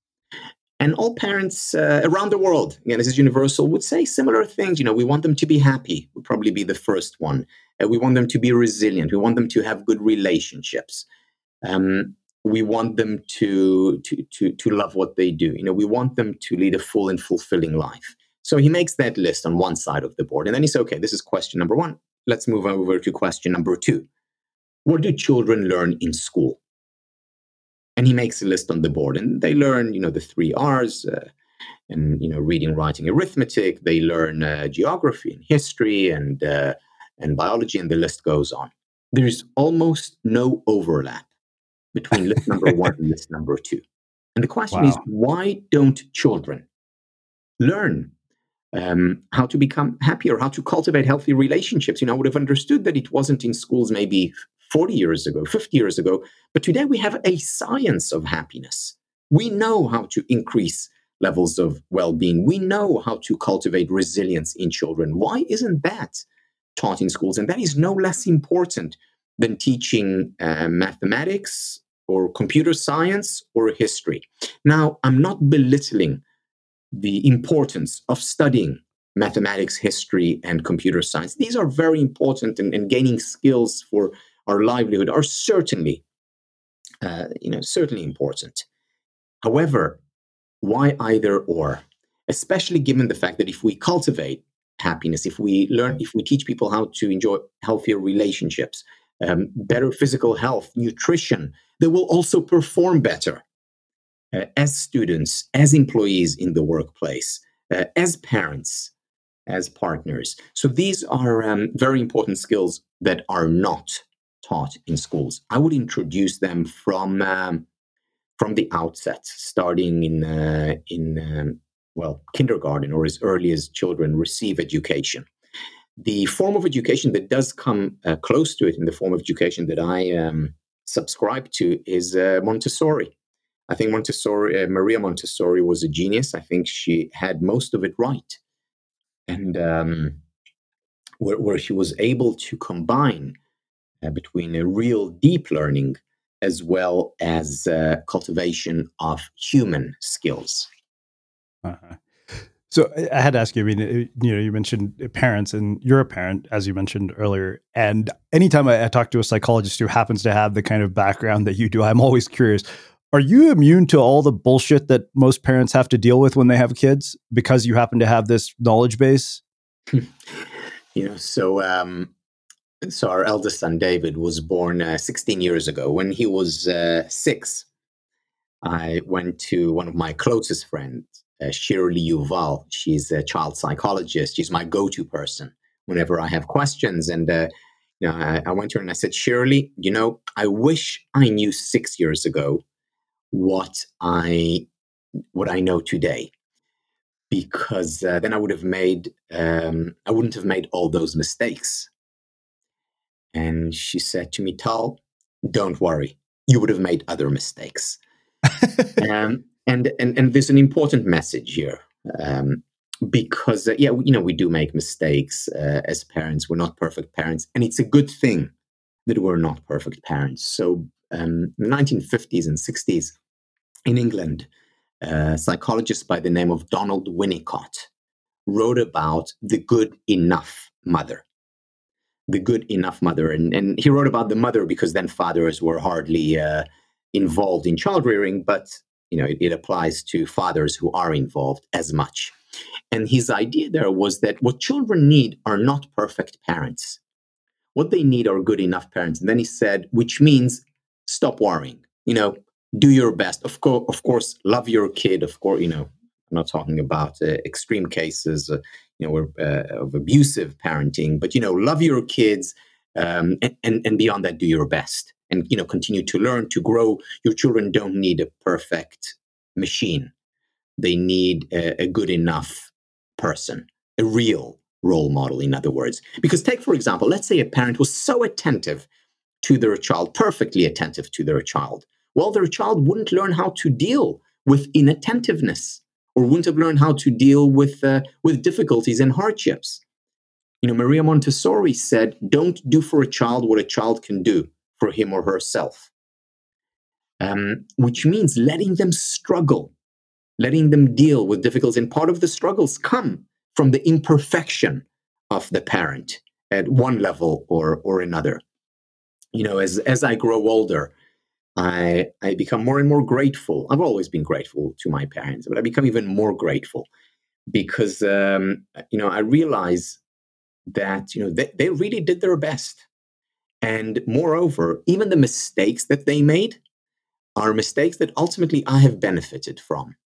S1: And all parents uh, around the world, again, this is universal, would say similar things. You know, we want them to be happy, would probably be the first one. Uh, we want them to be resilient. We want them to have good relationships. Um, we want them to, to to to love what they do. You know, we want them to lead a full and fulfilling life. So he makes that list on one side of the board, and then he says, "Okay, this is question number one. Let's move over to question number two. What do children learn in school?" And he makes a list on the board, and they learn, you know, the three R's, uh, and you know, reading, writing, arithmetic. They learn uh, geography and history and uh, and biology, and the list goes on. There's almost no overlap between list number one and list number two. And the question
S2: Wow.
S1: is, why don't children learn um, how to become happier, how to cultivate healthy relationships? You know, I would have understood that it wasn't in schools maybe forty years ago, fifty years ago, but today we have a science of happiness. We know how to increase levels of well-being. We know how to cultivate resilience in children. Why isn't that taught in schools? And that is no less important than teaching uh, mathematics or computer science or history. Now, I'm not belittling the importance of studying mathematics, history, and computer science. These are very important, and, and gaining skills for our livelihood are certainly, uh, you know, certainly important. However, why either or? Especially given the fact that if we cultivate happiness, if we learn, if we teach people how to enjoy healthier relationships, um, better physical health, nutrition, they will also perform better uh, as students, as employees in the workplace, uh, as parents, as partners. So these are um, very important skills that are not taught in schools. I would introduce them from um, from the outset, starting in uh, in um, well kindergarten or as early as children receive education. The form of education that does come uh, close to it, in the form of education that I um, subscribe to, is uh, Montessori. I think Montessori, uh, Maria Montessori was a genius. I think she had most of it right, and um, where, where she was able to combine uh, between a real deep learning as well as uh, cultivation of human skills.
S2: Uh-huh. So I had to ask you, I mean, it, you know, you mentioned parents, and you're a parent, as you mentioned earlier. And anytime I, I talk to a psychologist who happens to have the kind of background that you do, I'm always curious, are you immune to all the bullshit that most parents have to deal with when they have kids because you happen to have this knowledge base?
S1: You know, so um, so our eldest son, David, was born uh, sixteen years ago. When he was uh, six, I went to one of my closest friends, uh, Shirley Yuval. She's a child psychologist. She's my go-to person whenever I have questions. And uh, you know, I, I went to her and I said, Shirley, you know, I wish I knew six years ago what I what I know today, because uh, then I would have made um, I wouldn't have made all those mistakes. And she said to me, Tal, don't worry, you would have made other mistakes. Um, and, and and there's an important message here, um, because uh, yeah, you know, we do make mistakes uh, as parents. We're not perfect parents, and it's a good thing that we're not perfect parents. So, um, in the nineteen fifties and sixties in England, a psychologist by the name of Donald Winnicott wrote about the good enough mother. The good enough mother, and and he wrote about the mother because then fathers were hardly uh, involved in child rearing, but you know, it, it applies to fathers who are involved as much. And his idea there was that what children need are not perfect parents. What they need are good enough parents. And then he said, which means stop worrying, you know, do your best. Of course, of course, love your kid. Of course, you know, I'm not talking about uh, extreme cases, uh, you know, where, uh, of abusive parenting, but, you know, love your kids um, and, and, and beyond that, do your best and, you know, continue to learn, to grow. Your children don't need a perfect machine. They need a, a good enough person, a real role model, in other words. Because take, for example, let's say a parent was so attentive to their child, perfectly attentive to their child. Well, their child wouldn't learn how to deal with inattentiveness or wouldn't have learned how to deal with, uh, with difficulties and hardships. You know, Maria Montessori said, don't do for a child what a child can do for him or herself, um, which means letting them struggle, letting them deal with difficulties. And part of the struggles come from the imperfection of the parent at one level or, or another. You know, as, as I grow older, I, I become more and more grateful. I've always been grateful to my parents, but I become even more grateful because, um, you know, I realize that, you know, they, they really did their best. And moreover, even the mistakes that they made are mistakes that ultimately I have benefited from.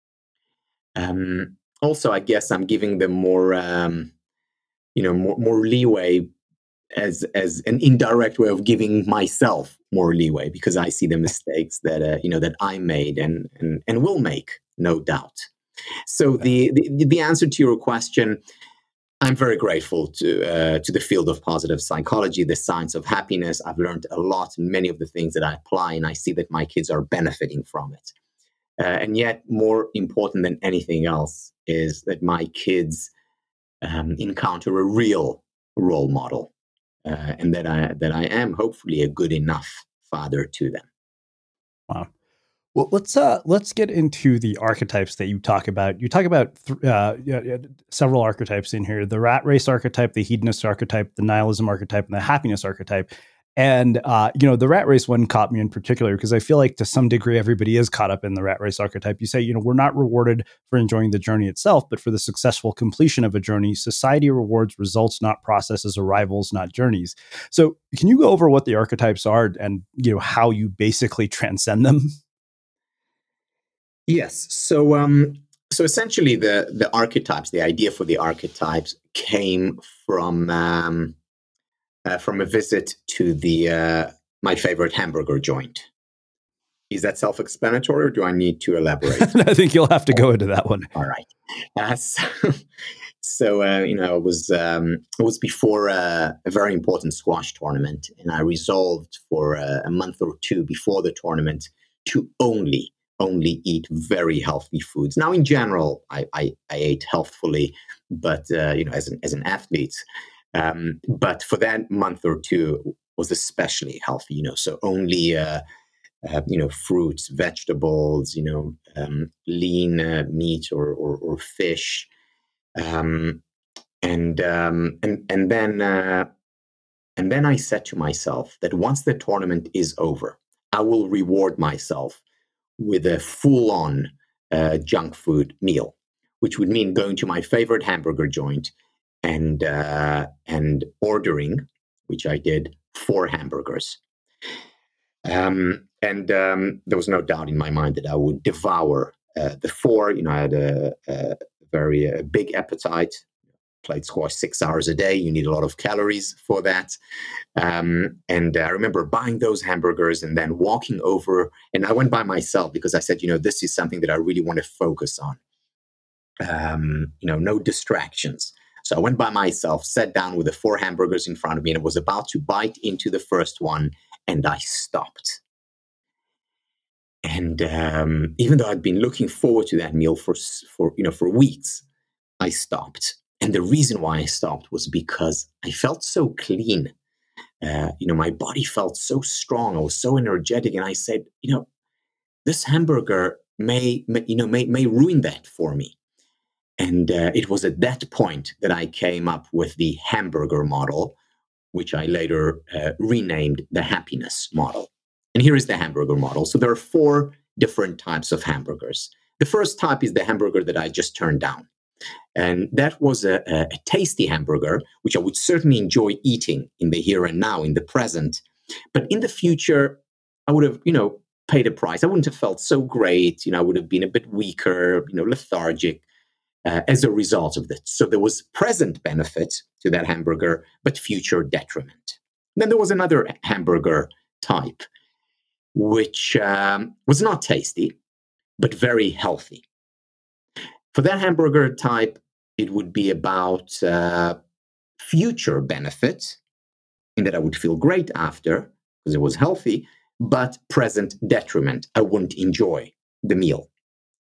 S1: Um, also, I guess I'm giving them more, um, you know, more, more leeway as as an indirect way of giving myself more leeway because I see the mistakes that uh, you know that I made and and and will make, no doubt. So the the, the answer to your question, I'm very grateful to uh, to the field of positive psychology, the science of happiness. I've learned a lot, many of the things that I apply, and I see that my kids are benefiting from it. Uh, and yet, more important than anything else is that my kids um, encounter a real role model. Uh, and that I that I am hopefully a good enough father to them.
S2: Wow. Well, let's uh, let's get into the archetypes that you talk about. You talk about th- uh, yeah, several archetypes in here: the rat race archetype, the hedonist archetype, the nihilism archetype, and the happiness archetype. And uh, you know, the rat race one caught me in particular because I feel like to some degree everybody is caught up in the rat race archetype. You say, you know, we're not rewarded for enjoying the journey itself, but for the successful completion of a journey. Society rewards results, not processes, arrivals, not journeys. So, can you go over what the archetypes are and you know how you basically transcend them?
S1: Yes. So, um, so essentially, the the archetypes, the idea for the archetypes, came from um, uh, from a visit to the uh, my favorite hamburger joint. Is that self-explanatory, or do I need to elaborate?
S2: I think you'll have to go into that one.
S1: All right. Uh, so, so uh, you know, it was um, it was before uh, a very important squash tournament, and I resolved for uh, a month or two before the tournament to only only eat very healthy foods. Now, in general, I I, I ate healthfully, but uh, you know, as an as an athlete, um, but for that month or two was especially healthy. You know, so only. Uh, Uh, you know, fruits, vegetables, you know, um, lean uh, meat or, or, or fish, um, and um, and and then uh, and then I said to myself that once the tournament is over, I will reward myself with a full-on uh, junk food meal, which would mean going to my favorite hamburger joint and uh, and ordering, which I did, four hamburgers. Um, and um, there was no doubt in my mind that I would devour uh, the four. You know, I had a, a very uh, big appetite. Played squash six hours a day. You need a lot of calories for that. Um, and I remember buying those hamburgers and then walking over. And I went by myself because I said, you know, this is something that I really want to focus on. Um, you know, no distractions. So I went by myself, sat down with the four hamburgers in front of me, and I was about to bite into the first one, and I stopped. And um, even though I'd been looking forward to that meal for for you know for weeks, I stopped. And the reason why I stopped was because I felt so clean. Uh, you know, my body felt so strong. I was so energetic, and I said, you know, this hamburger may, may you know may may ruin that for me. And uh, it was at that point that I came up with the hamburger model, which I later uh, renamed the happiness model. And here is the hamburger model. So there are four different types of hamburgers. The first type is the hamburger that I just turned down. And that was a, a, a tasty hamburger, which I would certainly enjoy eating in the here and now, in the present. But in the future, I would have, you know, paid a price. I wouldn't have felt so great. You know, I would have been a bit weaker, you know, lethargic uh, as a result of that. So there was present benefit to that hamburger, but future detriment. Then there was another hamburger type, which um, was not tasty, but very healthy. For that hamburger type, it would be about uh, future benefit, in that I would feel great after because it was healthy, but present detriment. I wouldn't enjoy the meal.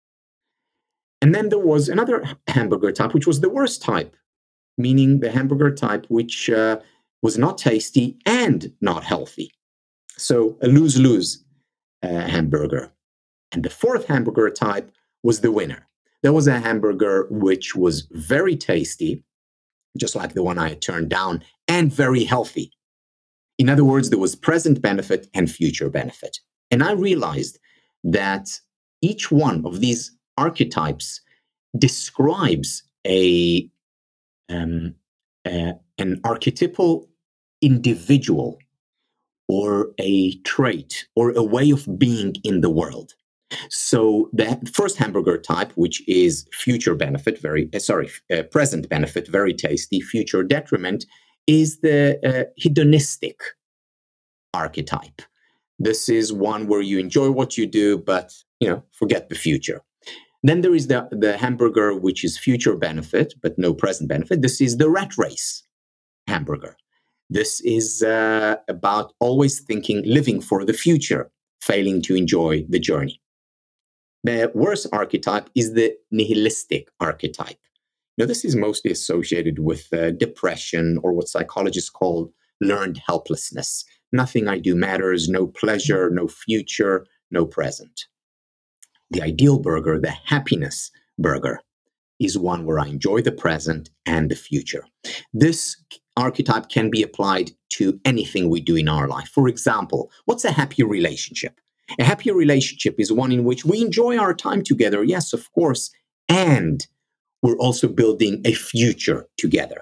S1: And then there was another hamburger type, which was the worst type, meaning the hamburger type which uh, was not tasty and not healthy. So a lose-lose uh, hamburger. And the fourth hamburger type was the winner. There was a hamburger which was very tasty, just like the one I had turned down, and very healthy. In other words, there was present benefit and future benefit. And I realized that each one of these archetypes describes a, um, a an archetypal individual or a trait or a way of being in the world. So the first hamburger type, which is future benefit, very uh, sorry, uh, present benefit, very tasty, future detriment, is the uh, hedonistic archetype. This is one where you enjoy what you do, but you know, forget the future. Then there is the the hamburger, which is future benefit, but no present benefit. This is the rat race hamburger. This is uh, about always thinking, living for the future, failing to enjoy the journey. The worst archetype is the nihilistic archetype. Now, this is mostly associated with uh, depression, or what psychologists call learned helplessness. Nothing I do matters, no pleasure, no future, no present. The ideal burger, the happiness burger, is one where I enjoy the present and the future. This archetype can be applied to anything we do in our life. For example, what's a happy relationship? A happy relationship is one in which we enjoy our time together, yes, of course, and we're also building a future together.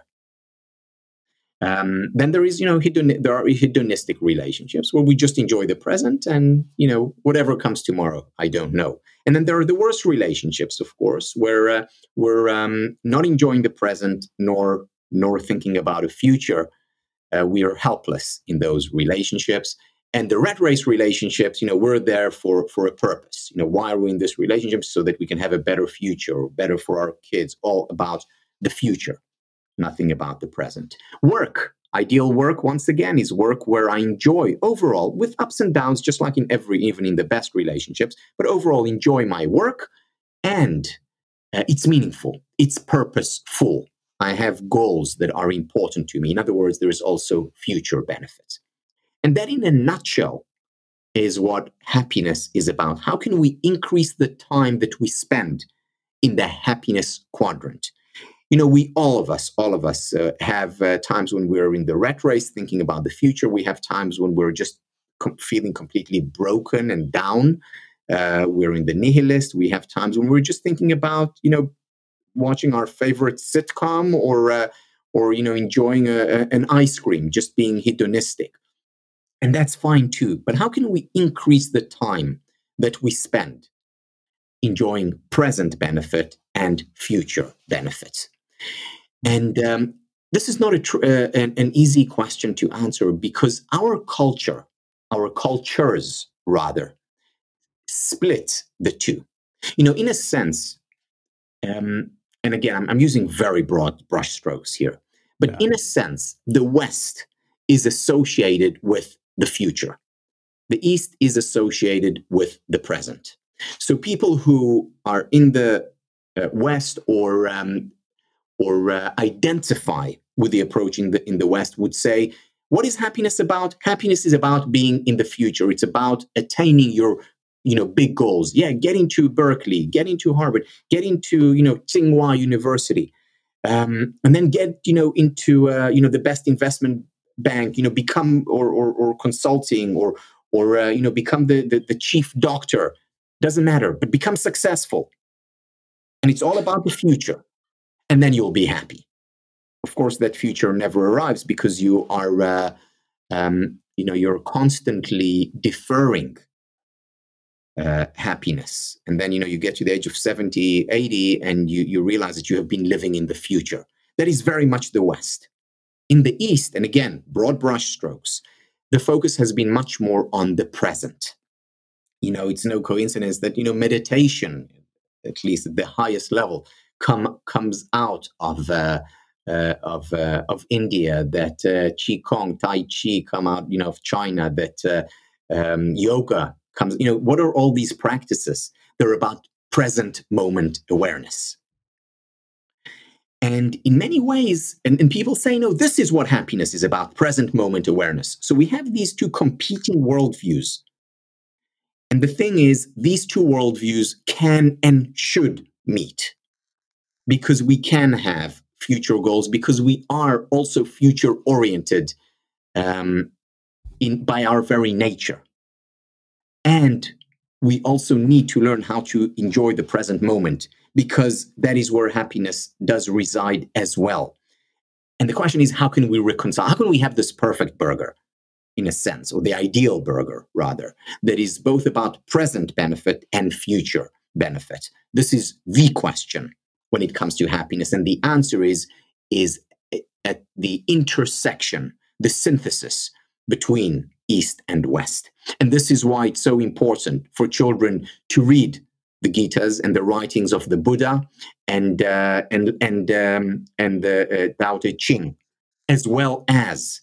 S1: Um, then there is, you know, hedon- there are hedonistic relationships where we just enjoy the present and, you know, whatever comes tomorrow, I don't know. And then there are the worst relationships, of course, where uh, we're um, not enjoying the present nor nor thinking about a future. Uh, we are helpless in those relationships. And the rat race relationships, you know, we're there for, for a purpose. You know, why are we in this relationship? So that we can have a better future, or better for our kids, all about the future, nothing about the present. Work, ideal work, once again, is work where I enjoy overall, with ups and downs, just like in every, even in the best relationships, but overall enjoy my work, and uh, it's meaningful, it's purposeful. I have goals that are important to me. In other words, there is also future benefits. And that, in a nutshell, is what happiness is about. How can we increase the time that we spend in the happiness quadrant? You know, we, all of us, all of us uh, have uh, times when we're in the rat race thinking about the future. We have times when we're just com- feeling completely broken and down. Uh, we're in the nihilist. We have times when we're just thinking about, you know, watching our favorite sitcom, or, uh, or you know, enjoying a, a, an ice cream, just being hedonistic. And that's fine too. But how can we increase the time that we spend enjoying present benefit and future benefits? And um, this is not a tr- uh, an, an easy question to answer, because our culture, our cultures rather, split the two. You know, in a sense, um, and again, I'm, I'm using very broad brushstrokes here, but yeah. In a sense, the West is associated with the future. The East is associated with the present. So people who are in the uh, West, or um, or uh, identify with the approach in the in the West, would say, what is happiness about? Happiness is about being in the future. It's about attaining your, you know, big goals. Yeah, getting to Berkeley, getting to Harvard, getting to, you know, Tsinghua University, um, and then get, you know, into uh, you know, the best investment bank. You know, become or or, or consulting, or or uh, you know, become the, the the chief doctor Doesn't matter, but become successful. And it's all about the future. And then you'll be happy. Of course, that future never arrives because you are, uh, um, you know, you're constantly deferring uh, happiness. And then, you know, you get to the age of seventy, eighty, and you, you realize that you have been living in the future. That is very much the West. In the East, and again, broad brushstrokes, the focus has been much more on the present. You know, it's no coincidence that, you know, meditation, at least at the highest level, come comes out of uh, uh, of uh, of India. That uh, Qigong, Tai Chi come out, you know, of China. That uh, um, yoga comes. You know, what are all these practices? They're about present moment awareness. And in many ways, and, and people say, no, this is what happiness is about, present moment awareness. So we have these two competing worldviews. And the thing is, these two worldviews can and should meet because we can have future goals, because we are also future oriented um, in, by our very nature. And we also need to learn how to enjoy the present moment, because that is where happiness does reside as well. And the question is, how can we reconcile? How can we have this perfect burger, in a sense, or the ideal burger, rather, that is both about present benefit and future benefit? This is the question when it comes to happiness. And the answer is, is at the intersection, the synthesis between East and West. And this is why it's so important for children to read the Gitas and the writings of the Buddha and uh, and and um, and the uh, Tao Te Ching, as well as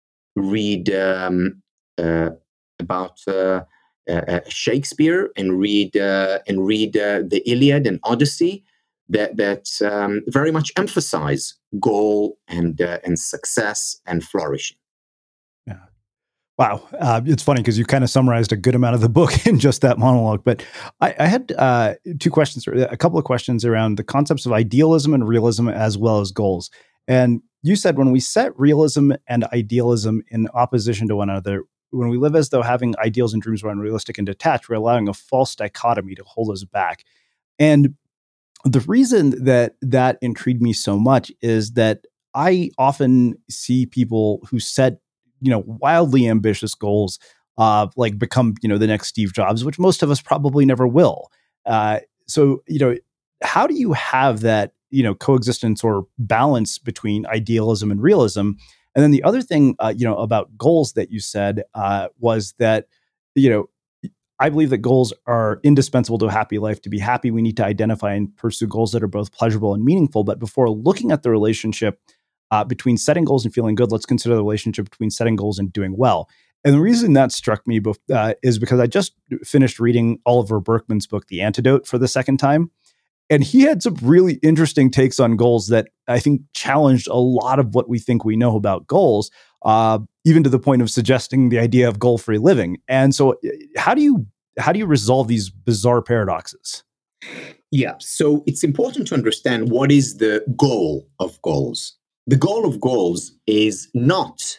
S1: read um, uh, about uh, uh, Shakespeare and read uh, and read uh, the Iliad and Odyssey, that that um, very much emphasize goal and uh, and success and flourishing.
S2: Yeah. Wow. Uh, it's funny because you kind of summarized a good amount of the book in just that monologue. But I, I had uh, two questions, a couple of questions around the concepts of idealism and realism as well as goals. And you said when we set realism and idealism in opposition to one another, when we live as though having ideals and dreams are unrealistic and detached, we're allowing a false dichotomy to hold us back. And the reason that that intrigued me so much is that I often see people who set, you know, wildly ambitious goals, uh, like become, you know, the next Steve Jobs, which most of us probably never will. Uh, so, you know, how do you have that, you know, coexistence or balance between idealism and realism? And then the other thing, uh, you know, about goals that you said uh, was that, you know, I believe that goals are indispensable to a happy life. To be happy, we need to identify and pursue goals that are both pleasurable and meaningful. But before looking at the relationship uh, between setting goals and feeling good, let's consider the relationship between setting goals and doing well. And the reason that struck me uh, is because I just finished reading Oliver Burkeman's book, The Antidote, for the second time. And he had some really interesting takes on goals that I think challenged a lot of what we think we know about goals, uh, even to the point of suggesting the idea of goal-free living. And so how do you how do you resolve these bizarre paradoxes?
S1: Yeah, so it's important to understand what is the goal of goals. The goal of goals is not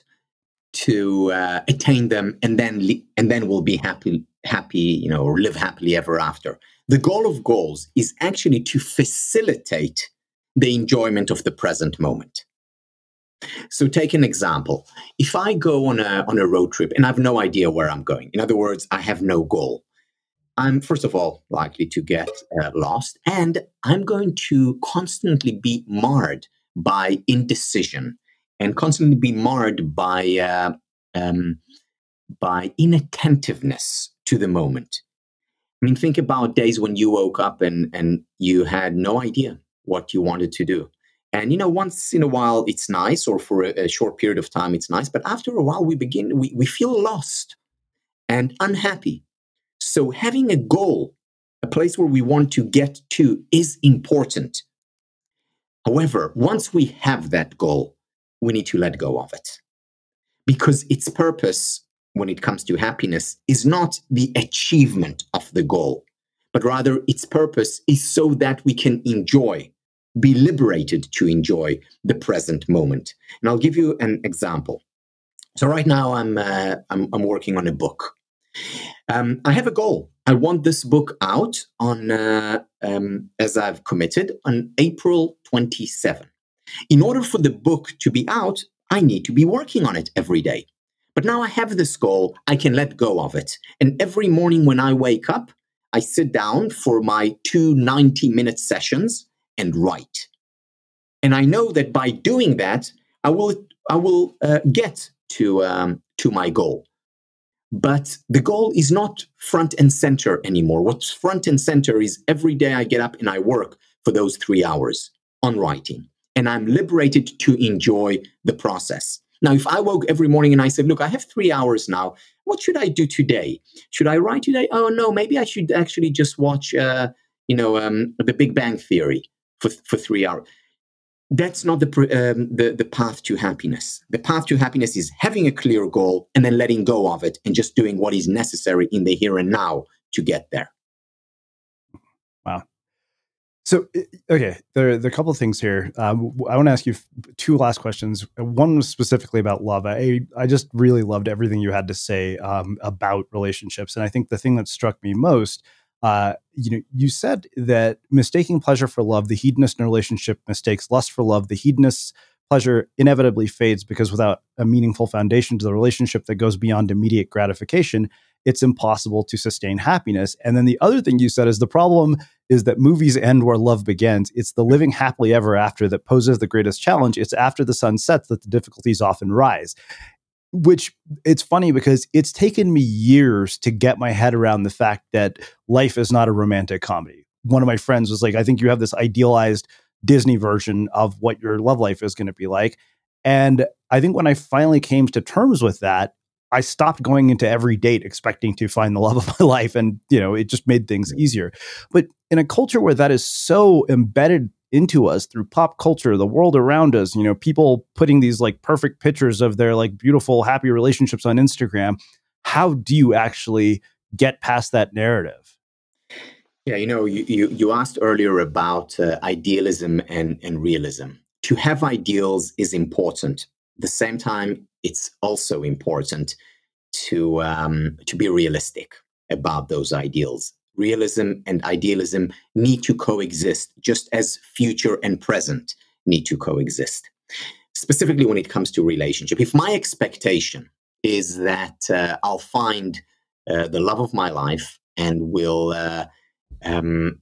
S1: to uh, attain them and then li- and then we'll be happy, happy, you know, or live happily ever after. The goal of goals is actually to facilitate the enjoyment of the present moment. So take an example. If I go on a on a road trip and I have no idea where I'm going, in other words, I have no goal, I'm first of all likely to get uh, lost, and I'm going to constantly be marred by indecision and constantly be marred by uh, um, by inattentiveness to the moment. I mean, think about days when you woke up and, and you had no idea what you wanted to do. And, you know, once in a while it's nice, or for a, a short period of time it's nice, but after a while we begin, we, we feel lost and unhappy. So having a goal, a place where we want to get to, is important. However, once we have that goal, we need to let go of it, because its purpose when it comes to happiness is not the achievement of the goal, but rather its purpose is so that we can enjoy, be liberated to enjoy the present moment. And I'll give you an example. So right now I'm uh, I'm, I'm working on a book, Um, I have a goal. I want this book out on, uh, um, as I've committed, on April twenty-seventh. In order for the book to be out, I need to be working on it every day. But now I have this goal, I can let go of it. And every morning when I wake up, I sit down for my two ninety-minute sessions and write. And I know that by doing that, I will I will uh, get to um, to my goal. But the goal is not front and center anymore. What's front and center is every day I get up and I work for those three hours on writing. And I'm liberated to enjoy the process. Now, if I woke every morning and I said, look, I have three hours now. What should I do today? Should I write today? Oh, no, maybe I should actually just watch, uh, you know, um, The Big Bang Theory for, for three hours. That's not the, um, the the path to happiness. The path to happiness is having a clear goal and then letting go of it and just doing what is necessary in the here and now to get there.
S2: Wow. So, okay, there, there are a couple of things here. Um, I want to ask you two last questions. One was specifically about love. I, I just really loved everything you had to say um, about relationships. And I think the thing that struck me most, uh, you know, you said that mistaking pleasure for love, the hedonist in a relationship mistakes lust for love. The hedonist's pleasure inevitably fades because without a meaningful foundation to the relationship that goes beyond immediate gratification, it's impossible to sustain happiness. And then the other thing you said is the problem is that movies end where love begins. It's the living happily ever after that poses the greatest challenge. It's after the sun sets that the difficulties often rise. Which it's funny because it's taken me years to get my head around the fact that life is not a romantic comedy. One of my friends was like, I think you have this idealized Disney version of what your love life is going to be like. And I think when I finally came to terms with that, I stopped going into every date expecting to find the love of my life. And, you know, it just made things easier. But in a culture where that is so embedded into us through pop culture, the world around us, you know, people putting these like perfect pictures of their like beautiful, happy relationships on Instagram. How do you actually get past that narrative?
S1: Yeah, you know, you, you, you asked earlier about uh, idealism and, and realism. To have ideals is important. At the same time, it's also important to um, to be realistic about those ideals. Realism and idealism need to coexist, just as future and present need to coexist. Specifically when it comes to relationship, if my expectation is that uh, I'll find uh, the love of my life and will uh, um,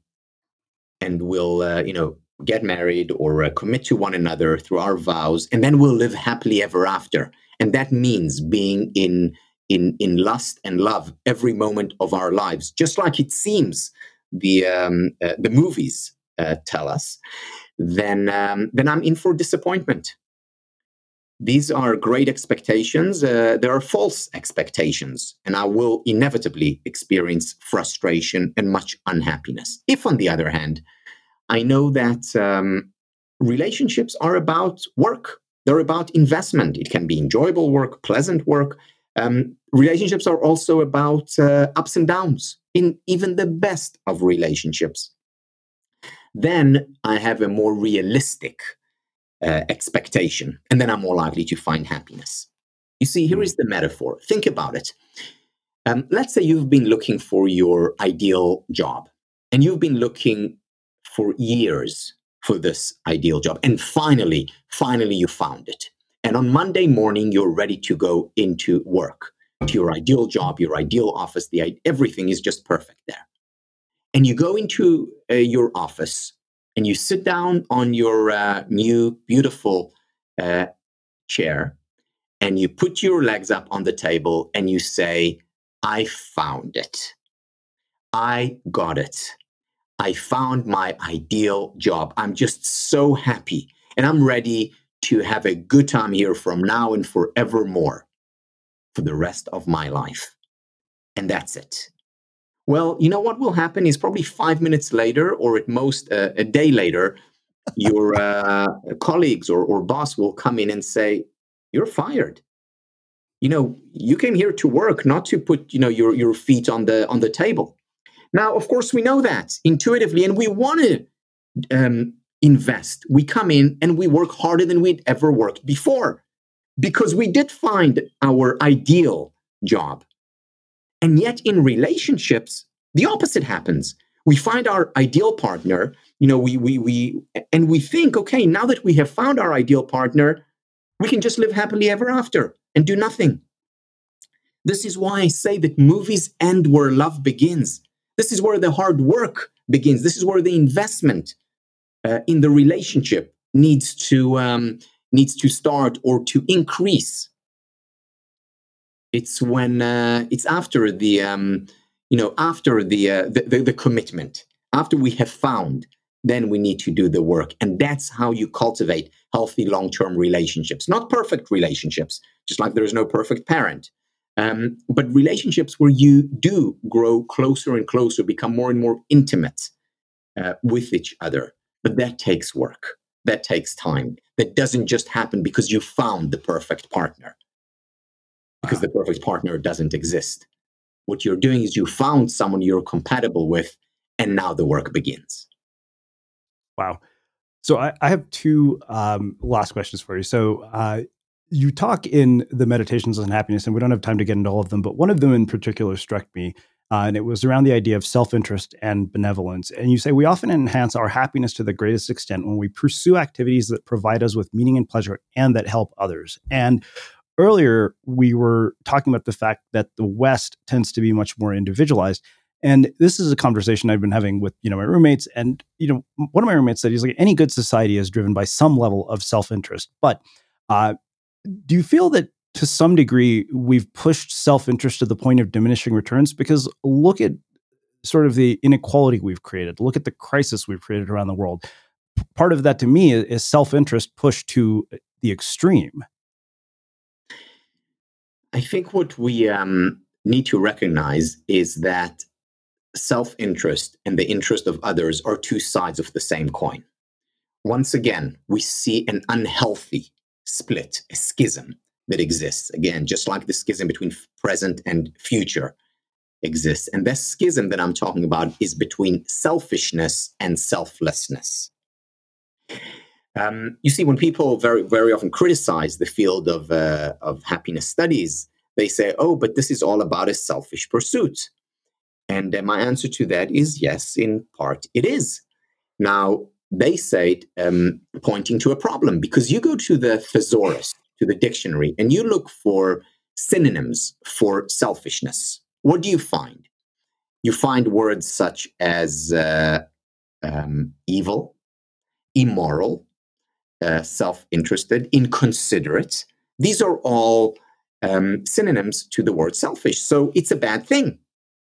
S1: and will uh, you know get married or uh, commit to one another through our vows, and then we'll live happily ever after, and that means being in in in lust and love every moment of our lives, just like it seems the um, uh, the movies uh, tell us, then um, then I'm in for disappointment. These are great expectations. Uh, there are false expectations, and I will inevitably experience frustration and much unhappiness. If, on the other hand, I know that um, relationships are about work, they're about investment. It can be enjoyable work, pleasant work. Um, relationships are also about uh, ups and downs in even the best of relationships. Then I have a more realistic uh, expectation, and then I'm more likely to find happiness. You see, here is the metaphor. Think about it. Um, let's say you've been looking for your ideal job, and you've been looking for years for this ideal job, and finally, finally you found it. And on Monday morning, you're ready to go into work, to your ideal job, your ideal office. The everything is just perfect there. And you go into uh, your office, and you sit down on your uh, new, beautiful uh, chair, and you put your legs up on the table, and you say, I found it. I got it. I found my ideal job. I'm just so happy, and I'm ready to have a good time here from now and forevermore for the rest of my life. And that's it. Well, you know what will happen is probably five minutes later, or at most uh, a day later, your uh, colleagues or, or boss will come in and say, you're fired. You know, you came here to work, not to put, you know, your, your feet on the on the table. Now, of course, we know that intuitively, and we want to um, invest. We come in and we work harder than we'd ever worked before because we did find our ideal job. And yet in relationships, the opposite happens. We find our ideal partner, you know, we, we, we, and we think, okay, now that we have found our ideal partner, we can just live happily ever after and do nothing. This is why I say that movies end where love begins. This is where the hard work begins. This is where the investment uh, in the relationship needs to um, needs to start or to increase. It's when uh, it's after the um, you know after the, uh, the, the the commitment, after we have found, then we need to do the work, and that's how you cultivate healthy long-term relationships. Not perfect relationships, just like there is no perfect parent. Um, but relationships where you do grow closer and closer, become more and more intimate uh, with each other. But that takes work. That takes time. That doesn't just happen because you found the perfect partner. Because the perfect partner doesn't exist. What you're doing is you found someone you're compatible with, and now the work begins.
S2: Wow. So I, I have two um, last questions for you. So uh, you talk in the Meditations on Happiness, and we don't have time to get into all of them, but one of them in particular struck me, uh, and it was around the idea of self-interest and benevolence. And you say, we often enhance our happiness to the greatest extent when we pursue activities that provide us with meaning and pleasure and that help others. And earlier, we were talking about the fact that the West tends to be much more individualized. And this is a conversation I've been having with, you know, my roommates. And, you know, one of my roommates said, he's like, any good society is driven by some level of self-interest. But uh, do you feel that to some degree we've pushed self-interest to the point of diminishing returns? Because look at sort of the inequality we've created. Look at the crisis we've created around the world. Part of that to me is self-interest pushed to the extreme.
S1: I think what we um, need to recognize is that self-interest and the interest of others are two sides of the same coin. Once again, we see an unhealthy split, a schism that exists. Again, just like the schism between present and future exists. And that schism that I'm talking about is between selfishness and selflessness. Um, you see, when people very, very often criticize the field of, uh, of happiness studies, they say, oh, but this is all about a selfish pursuit. And uh, my answer to that is yes, in part it is. Now, they say it um, pointing to a problem, because you go to the thesaurus, to the dictionary, and you look for synonyms for selfishness. What do you find? You find words such as uh, um, evil, immoral, uh, self-interested, inconsiderate. These are all um, synonyms to the word selfish. So it's a bad thing.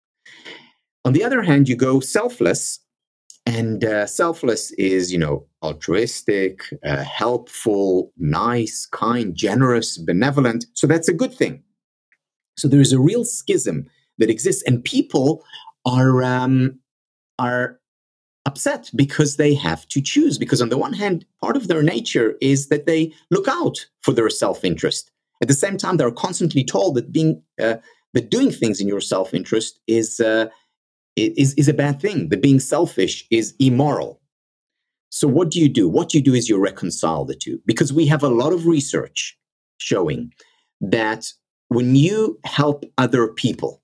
S1: On the other hand, you go selfless, and uh, selfless is, you know, altruistic, uh, helpful, nice, kind, generous, benevolent. So that's a good thing. So there is a real schism that exists, and people are um, are upset because they have to choose. Because on the one hand, part of their nature is that they look out for their self-interest. At the same time, they're constantly told that being uh, that doing things in your self-interest is uh, Is, is a bad thing, that being selfish is immoral. So what do you do? What you do is you reconcile the two, because we have a lot of research showing that when you help other people,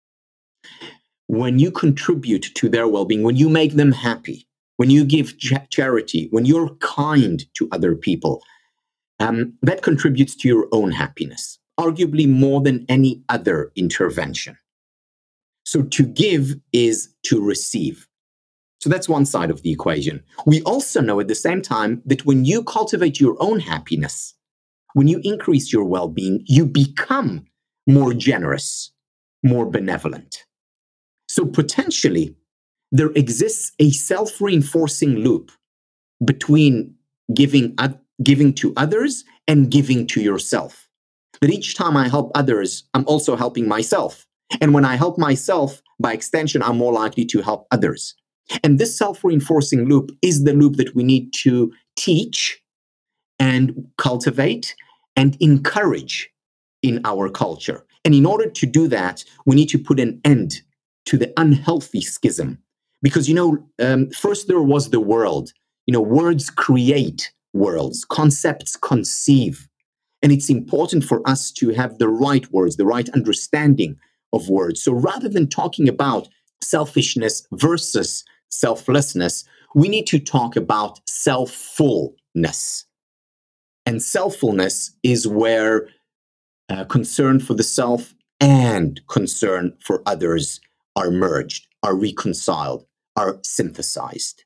S1: when you contribute to their well-being, when you make them happy, when you give ch- charity, when you're kind to other people, um, that contributes to your own happiness, arguably more than any other intervention. So to give is to receive. So that's one side of the equation. We also know at the same time that when you cultivate your own happiness, when you increase your well-being, you become more generous, more benevolent. So potentially, there exists a self-reinforcing loop between giving, uh, giving to others and giving to yourself. That each time I help others, I'm also helping myself. And when I help myself, by extension, I'm more likely to help others. And this self-reinforcing loop is the loop that we need to teach and cultivate and encourage in our culture. And in order to do that, we need to put an end to the unhealthy schism. Because, you know, um, first there was the world. You know, words create worlds, concepts conceive. And it's important for us to have the right words, the right understanding of words. So rather than talking about selfishness versus selflessness, we need to talk about selffulness. And selffulness is where uh, concern for the self and concern for others are merged, are reconciled, are synthesized.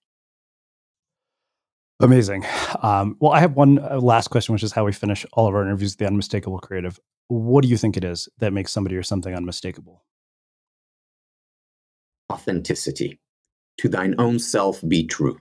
S2: Amazing. Um, well, I have one last question, which is how we finish all of our interviews with the Unmistakable Creative. What do you think it is that makes somebody or something unmistakable?
S1: Authenticity. To thine own self be true.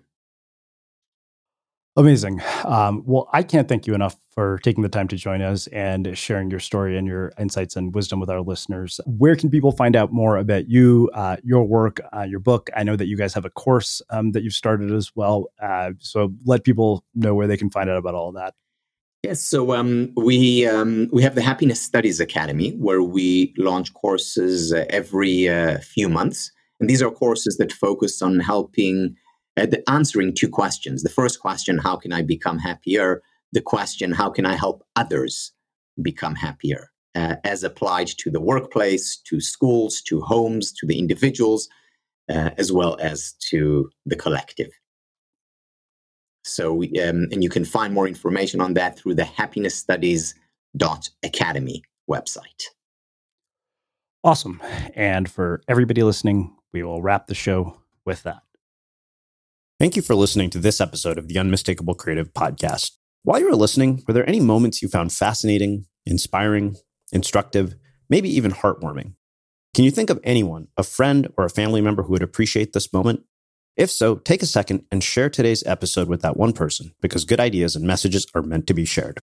S2: Amazing. Um, well, I can't thank you enough for taking the time to join us and sharing your story and your insights and wisdom with our listeners. Where can people find out more about you, uh, your work, uh, your book? I know that you guys have a course um, that you've started as well. Uh, so let people know where they can find out about all of that.
S1: Yes, so um, we um, we have the Happiness Studies Academy, where we launch courses uh, every uh, few months. And these are courses that focus on helping Uh, the answering two questions. The first question, how can I become happier? The question, how can I help others become happier? Uh, as applied to the workplace, to schools, to homes, to the individuals, uh, as well as to the collective. So, we, um, and you can find more information on that through the happiness studies dot academy website.
S2: Awesome. And for everybody listening, we will wrap the show with that.
S3: Thank you for listening to this episode of the Unmistakable Creative Podcast. While you were listening, were there any moments you found fascinating, inspiring, instructive, maybe even heartwarming? Can you think of anyone, a friend or a family member who would appreciate this moment? If so, take a second and share today's episode with that one person, because good ideas and messages are meant to be shared.